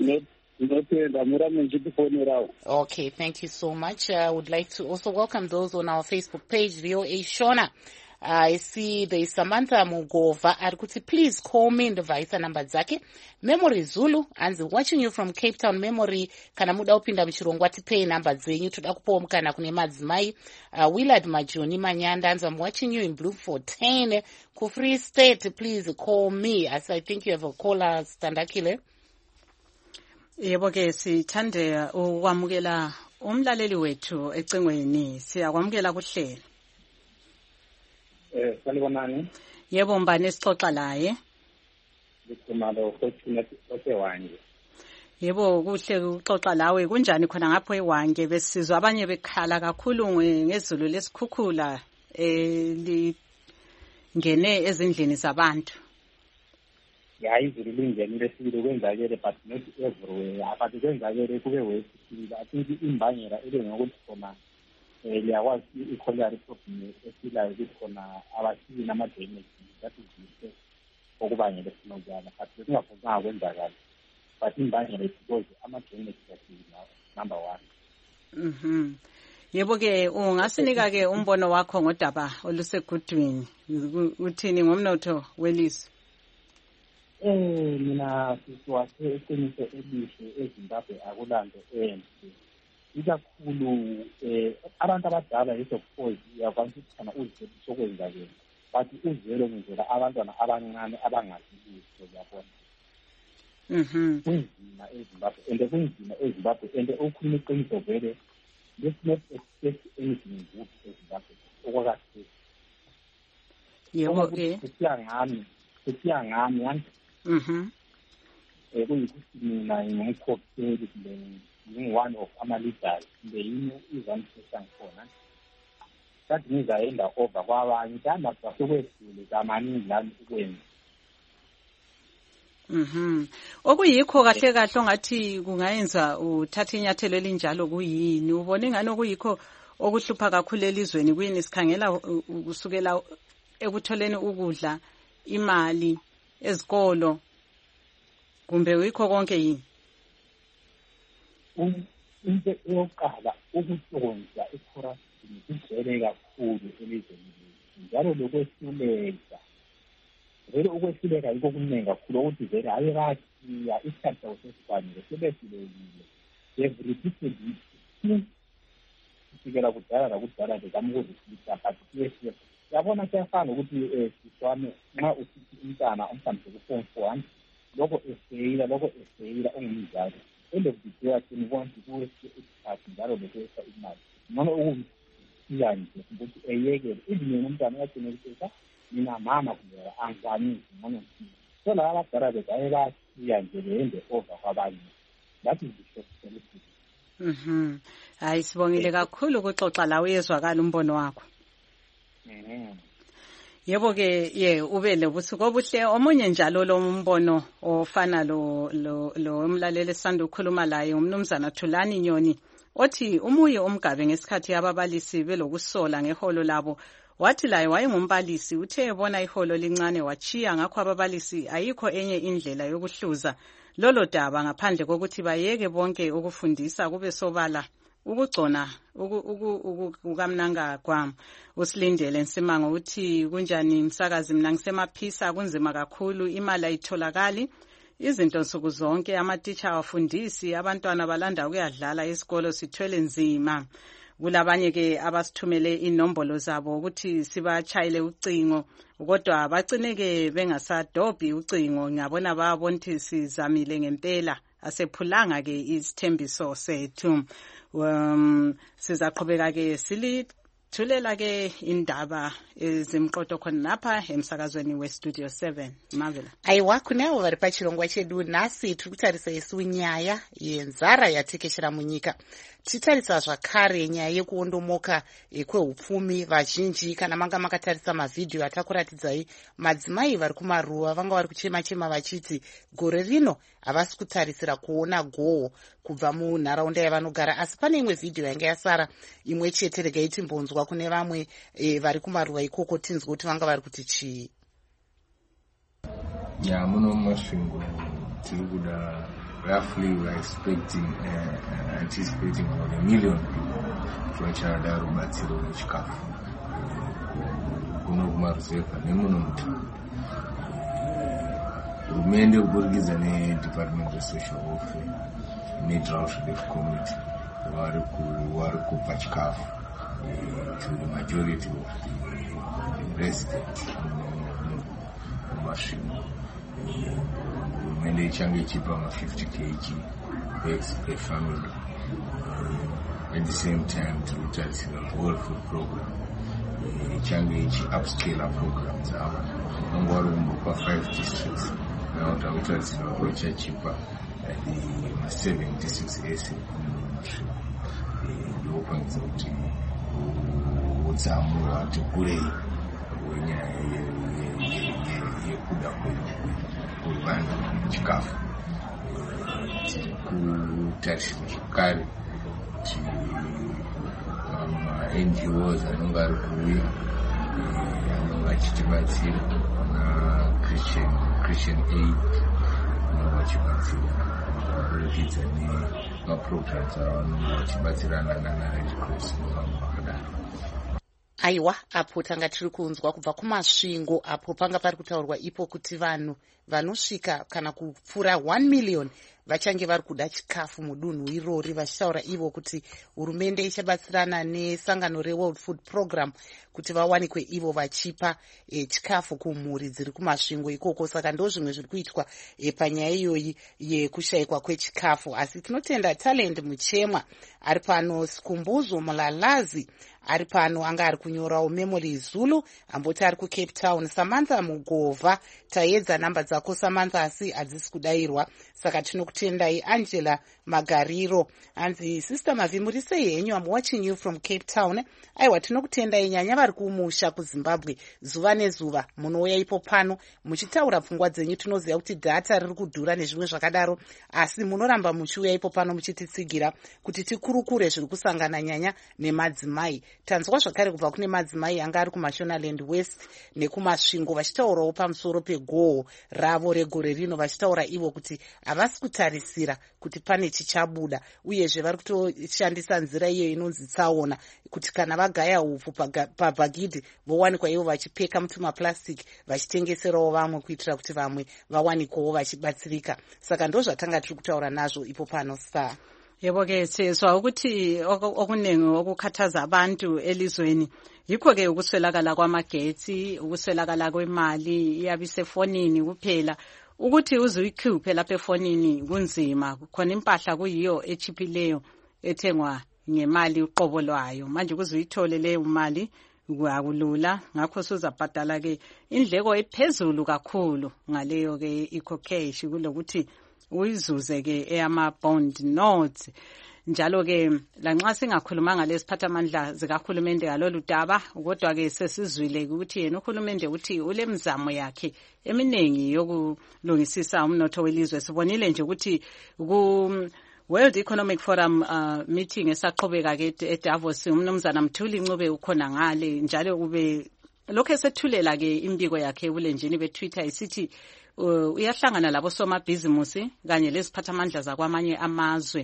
Okay, thank you so much. I would like to also welcome those on our Facebook page, VOA Shona. I see there is Samantha Mugova arikuti please call me ndivhaisa namba dzake. Memory Zulu anzi watching you from Cape Town. Memory kana muda kupinda muchirongwa tipei namba dzenyu toda kupawo mukana kune madzimai. Willard Majoni Manyanda anzi I'm watching you in Bloemfontein 10 ku Free State. Please call me. As I think you have a caller, Standakile. Yebo ke sithande ukwamukela umlaleli wethu ecingweni. Siyakwamukela kuhlelo. Sanibonani. Yebo mbani esixoxa laye? Ngikhuluma Fortunate oseWange. Yebo kuhle ukuxoxa lawe. Kunjani khona ngapho eWange? Besizwa abanye bekhala kakhulu ngezulu lesikhukhula lingene ezindlini zabantu. Ya izulu lingenile sibili kwenzakele but not everywhere. Apha kwenzakele kube west. I think imbangela ile ngokuthi khona liyakwazi i-colliery problem esilayo ukuthi khona abasili nama-drainage that is the okubangela sinojala but singafuzanga kwenzakala but imbangela because ama-drainage asili number one. Yebo ke ungasinika ke umbono wakho ngodaba olusegudwini uthini ngomnotho welizwe? Mina sisiwase eqiniso elihle eZimbabwe akulanto enhle ikakhulu abantu abadala yiso because yakwazi ukuthi khona uzelo sokwenzakela but uzelo ngizela abantwana abancane abangazilutho yabona. Kunzima eZimbabwe and kunzima eZimbabwe and ukhuluma iqiniso vele let's not expect anything good eZimbabwe okwakade. Yebo ke sesiya ngami kuyikuthi mina ngumkhokheli one of ama-leaders yini izamsesa ngikhona kathi ngizayenda over kwabanye kanda sasekwedlule zamaningi lami ukwenza. Okuyikho kahle kahle ongathi kungayenza uthatha inyathelo elinjalo kuyini? Ubone ngani okuyikho okuhlupha kakhulu elizweni kuyini? Sikhangela kusukela ekutholeni ukudla, imali, ezikolo, kumbe uyikho konke yini? Into yokuqala ukuhlonza icorruption kugcwele kakhulu elizweni njalo lokwehluleka vele ukwehluleka yikho kuningi kakhulu ukuthi vele hayi bathi isikhathi sesibhanile sebehlulekile they've repeated it kusukela kudala nakudala bezama ukuzihlisa but kuyehluka. Yabona kuyafana ukuthi siswami nxa usithi umntana mhlawumbe ku-form 4 lokho eseyila ongumzali end of the day athini konke kuwese isikhathi njalo bekwesa imali noma ukumsiya nje ukuthi eyekele even umntwana uyagcina ukuthi mina mama kumele angizamisi noma so laba abadala bezaye basiya nje beende over kwabanye. That is the short solution. Hayi sibongile kakhulu ukuxoxa lawe uyezwakala umbono wakho. Yebo ke ube lobusuku obuhle. Omunye njalo lo mbono ofana lo umlaleli esanda ukukhuluma laye umnumzana Thulani Nyoni othi umuye umgabe ngesikhathi ababalisi belokusola ngeholo labo wathi laye wayengumbalisi uthe ebona iholo lincane wachiya ngakho ababalisi ayikho enye indlela yokuhluza lolo daba ngaphandle kokuthi bayeke bonke ukufundisa kube sobala ukugcona ukamnanga kwami. Usilindele Nsimango uthi kunjani msakazi mina ngisemaphisa kunzima kakhulu imali ayitholakali izinto nsuku zonke amatitsha awafundisi abantwana balanda ukuyadlala esikolo sithwele nzima. Kulabanye ke abasithumele inombolo zabo ukuthi sibachayile ucingo kodwa bacineke bengasadobhi ucingo ngiyabona bayabona ukuthi sizamile ngempela asephulanga ke isithembiso sethu. Sizaqhubeka ke thulela ke indaba ezimqoto khona lapha emsakazweni weStudio 7 Mavela. Aiwa kunevo vari pachirongwa chedu nhasi tiri kutarisa isu nyaya yenzara yatekeshera munyika. Titarisa zvakare nyaya yekuondomoka kwehupfumi. Vazhinji kana manga makatarisa mavhidhiyo atakuratidzai, madzimai vari kumaruwa vanga vari kuchema-chema vachiti gore rino havasi kutarisira kuona goho kubva munharaunda yavanogara. Asi pane imwe vhidhiyo yanga yasara imwe chete, regai timbonzwa kune vamwe vari kumaruwa ikoko tinzwe kuti vanga vari kuti chii. Muno masvingo tiri kuda roughly we are anticipating about 1 million people vachada rubatsiro rwechikafu kuno kumaruzevha nemuno mutaundi. Hurumende kuburikidza neDepartment of Social Welfare neDrought Relief Committee vari kupa chikafu to the majority of the residents mumasvingo. Hurumende ichange ichipa 50 kg bags per family. At the same time tiri kutarisira World Food Program ichange ichi-upscale programs avo vange vari kumbopa 5 districts. Now takutarisira vachachipa the 76 ese mumasvingo. Ndopangidza kuti utsamu hwati kurei hwenyaya yekuda kuvanhu chikafu. Tiri kutarisira zvakare kuti NGOs anenge ari kuuya anenge achitibatsira na Christian Aid anenge vachibatsira kuburikidza nemaprograms avanenge vachibatsirana naRed Cross nevanhu vakadaro. Aiwa, apo tanga tiri kunzwa kubva kumasvingo apo panga pari kutaurwa ipo kuti vanhu vanosvika kana kupfuura 1 million vachange vari kuda chikafu mudunhu irori, vachitaura ivo kuti hurumende ichabatsirana nesangano reWorld Food Program kuti vawanikwe ivo vachipa chikafu kumhuri dziri kumasvingo ikoko. Saka ndo zvimwe zviri kuitwa panyaya iyoyi yekushayikwa kwechikafu. Asi tinotenda Talent Muchemwa ari pano, Sikumbuzo Mulalazi ari pano, anga ari kunyorawo Memory Zulu amboti ari kuCape Town. Samantha Mugovha, taedza namba dzako Samantha asi hadzisi kudayirwa, saka tinokutendai. Angela Magariro anzi Sister Mavi muri sei henyu, I'm watching you from Cape Town. Aiwa, tinokutendai nyanya vari kumusha kuZimbabwe zuva nezuva munouya ipo pano muchitaura pfungwa dzenyu. Tinoziva kuti dhata riri kudhura nezvimwe zvakadaro, asi munoramba muchiuya ipo pano muchititsigira kuti tikurukure zviri kusangana nyanya nemadzimai. Tanzwa zvakare kubva kune madzimai anga ari kuMashonaland West nekumasvingo vachitaurawo pamusoro pegoho ravo regore rino, vachitaura ivo kuti havasi kutarisira kuti pane chichabuda, uyezve vari kutoshandisa nzira iyo inonzi tsaona kuti kana vagaya hupfu pabhagidhi vowanikwa ivo vachipeka mutumaplastic vachitengeserawo vamwe kuitira kuti vamwe vawanikwawo vachibatsirika. Saka ndo zvatanga tiri kutaura nazvo ipo pano. Star yebo ke sezwa ukuthi okunengi okukhathaza abantu elizweni yikho ke ukuswelakala kwamagetsi, ukuswelakala kwemali iyabisefonini kuphela. Ukuthi uzuyikhuphe lapha efonini kunzima, khona impahla kuyiyo echiphileyo ethengwa ngemali uqobo lwayo. Manje kuzuyithole leyo mali akulula, ngakho suzabhadala ke indleko ephezulu kakhulu ngaleyo ke eco-cash kulokuthi uyizuze ke eyama bond notes. Njalo ke lanxa singakhulumanga lesiphathamandla zikahulumende ngalolu daba, kodwa ke sesizwile ukuthi yena uhulumende uthi ulemizamo yakhe eminingi yokulungisisa umnotho welizwe. Sibonile nje ukuthi ku World Economic Forum meeting esaqhubeka ke eDavos, umnumzana Mthuli Ncube ukhona ngale, njalo ube lokho esethulela ke imbiko yakhe ebulenjini beTwitter isithi uyahlangana labo somabhizimusi kanye lesiphathamandla zakwamanye amazwe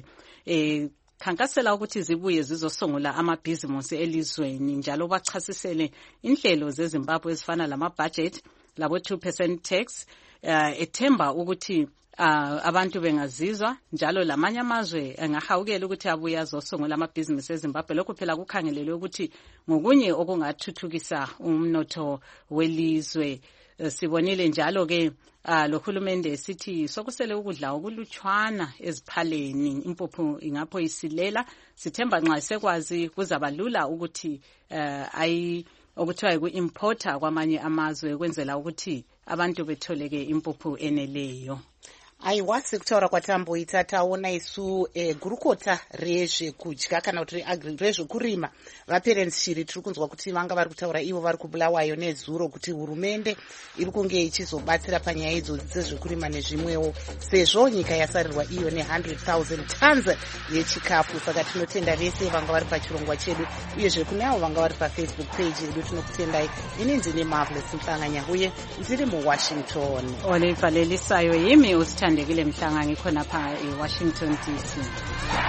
khankasela ukuthi zibuye zizosungula amabhizimusi elizweni, njalo bachasisele inhlelo zeZimbabwe ezifana lama budget labo 2% tax, ethemba ukuthi abantu bengazizwa, njalo lamanye amazwe engahawukela ukuthi abuye azosungula amabhizimusi eZimbabwe. Lokho phela kukhangelelwe ukuthi ngokunye okungathuthukisa umnotho welizwe. Sibonile njalo ke lohulumende sithi sokusele ukudla okulutshwana eziphaleni impuphu ingapho isilela sithemba nxa sekwazi kuzabalula ukuthi okuthiwa ku-importer kwamanye amazwe kwenzela ukuthi abantu betholeke impuphu eneleyo. Aiwasi kutaura kwatamboita taona isu gurukota rezvekudya kana kuti rezvekurima vaparents shiri tiri kunzwa kuti vanga vari kutaura ivo vari kubulawayo nezuro kuti hurumende iri kunge ichizobatsira panyaya idzodzi dzezvekurima nezvimwewo sezvo nyika yasarirwa iyo ne100,000 tons yechikafu. Saka tinotenda vese vanga vari pachirongwa chedu uyezve kune avo vanga vari pafacebook page yedu tinokutendai. Inini ndine Marvelous Mhlanga uye ndiri muWashington. Olivhalelisayo yimi usithandekile Mhlanga ngikhona pha eWashington DC.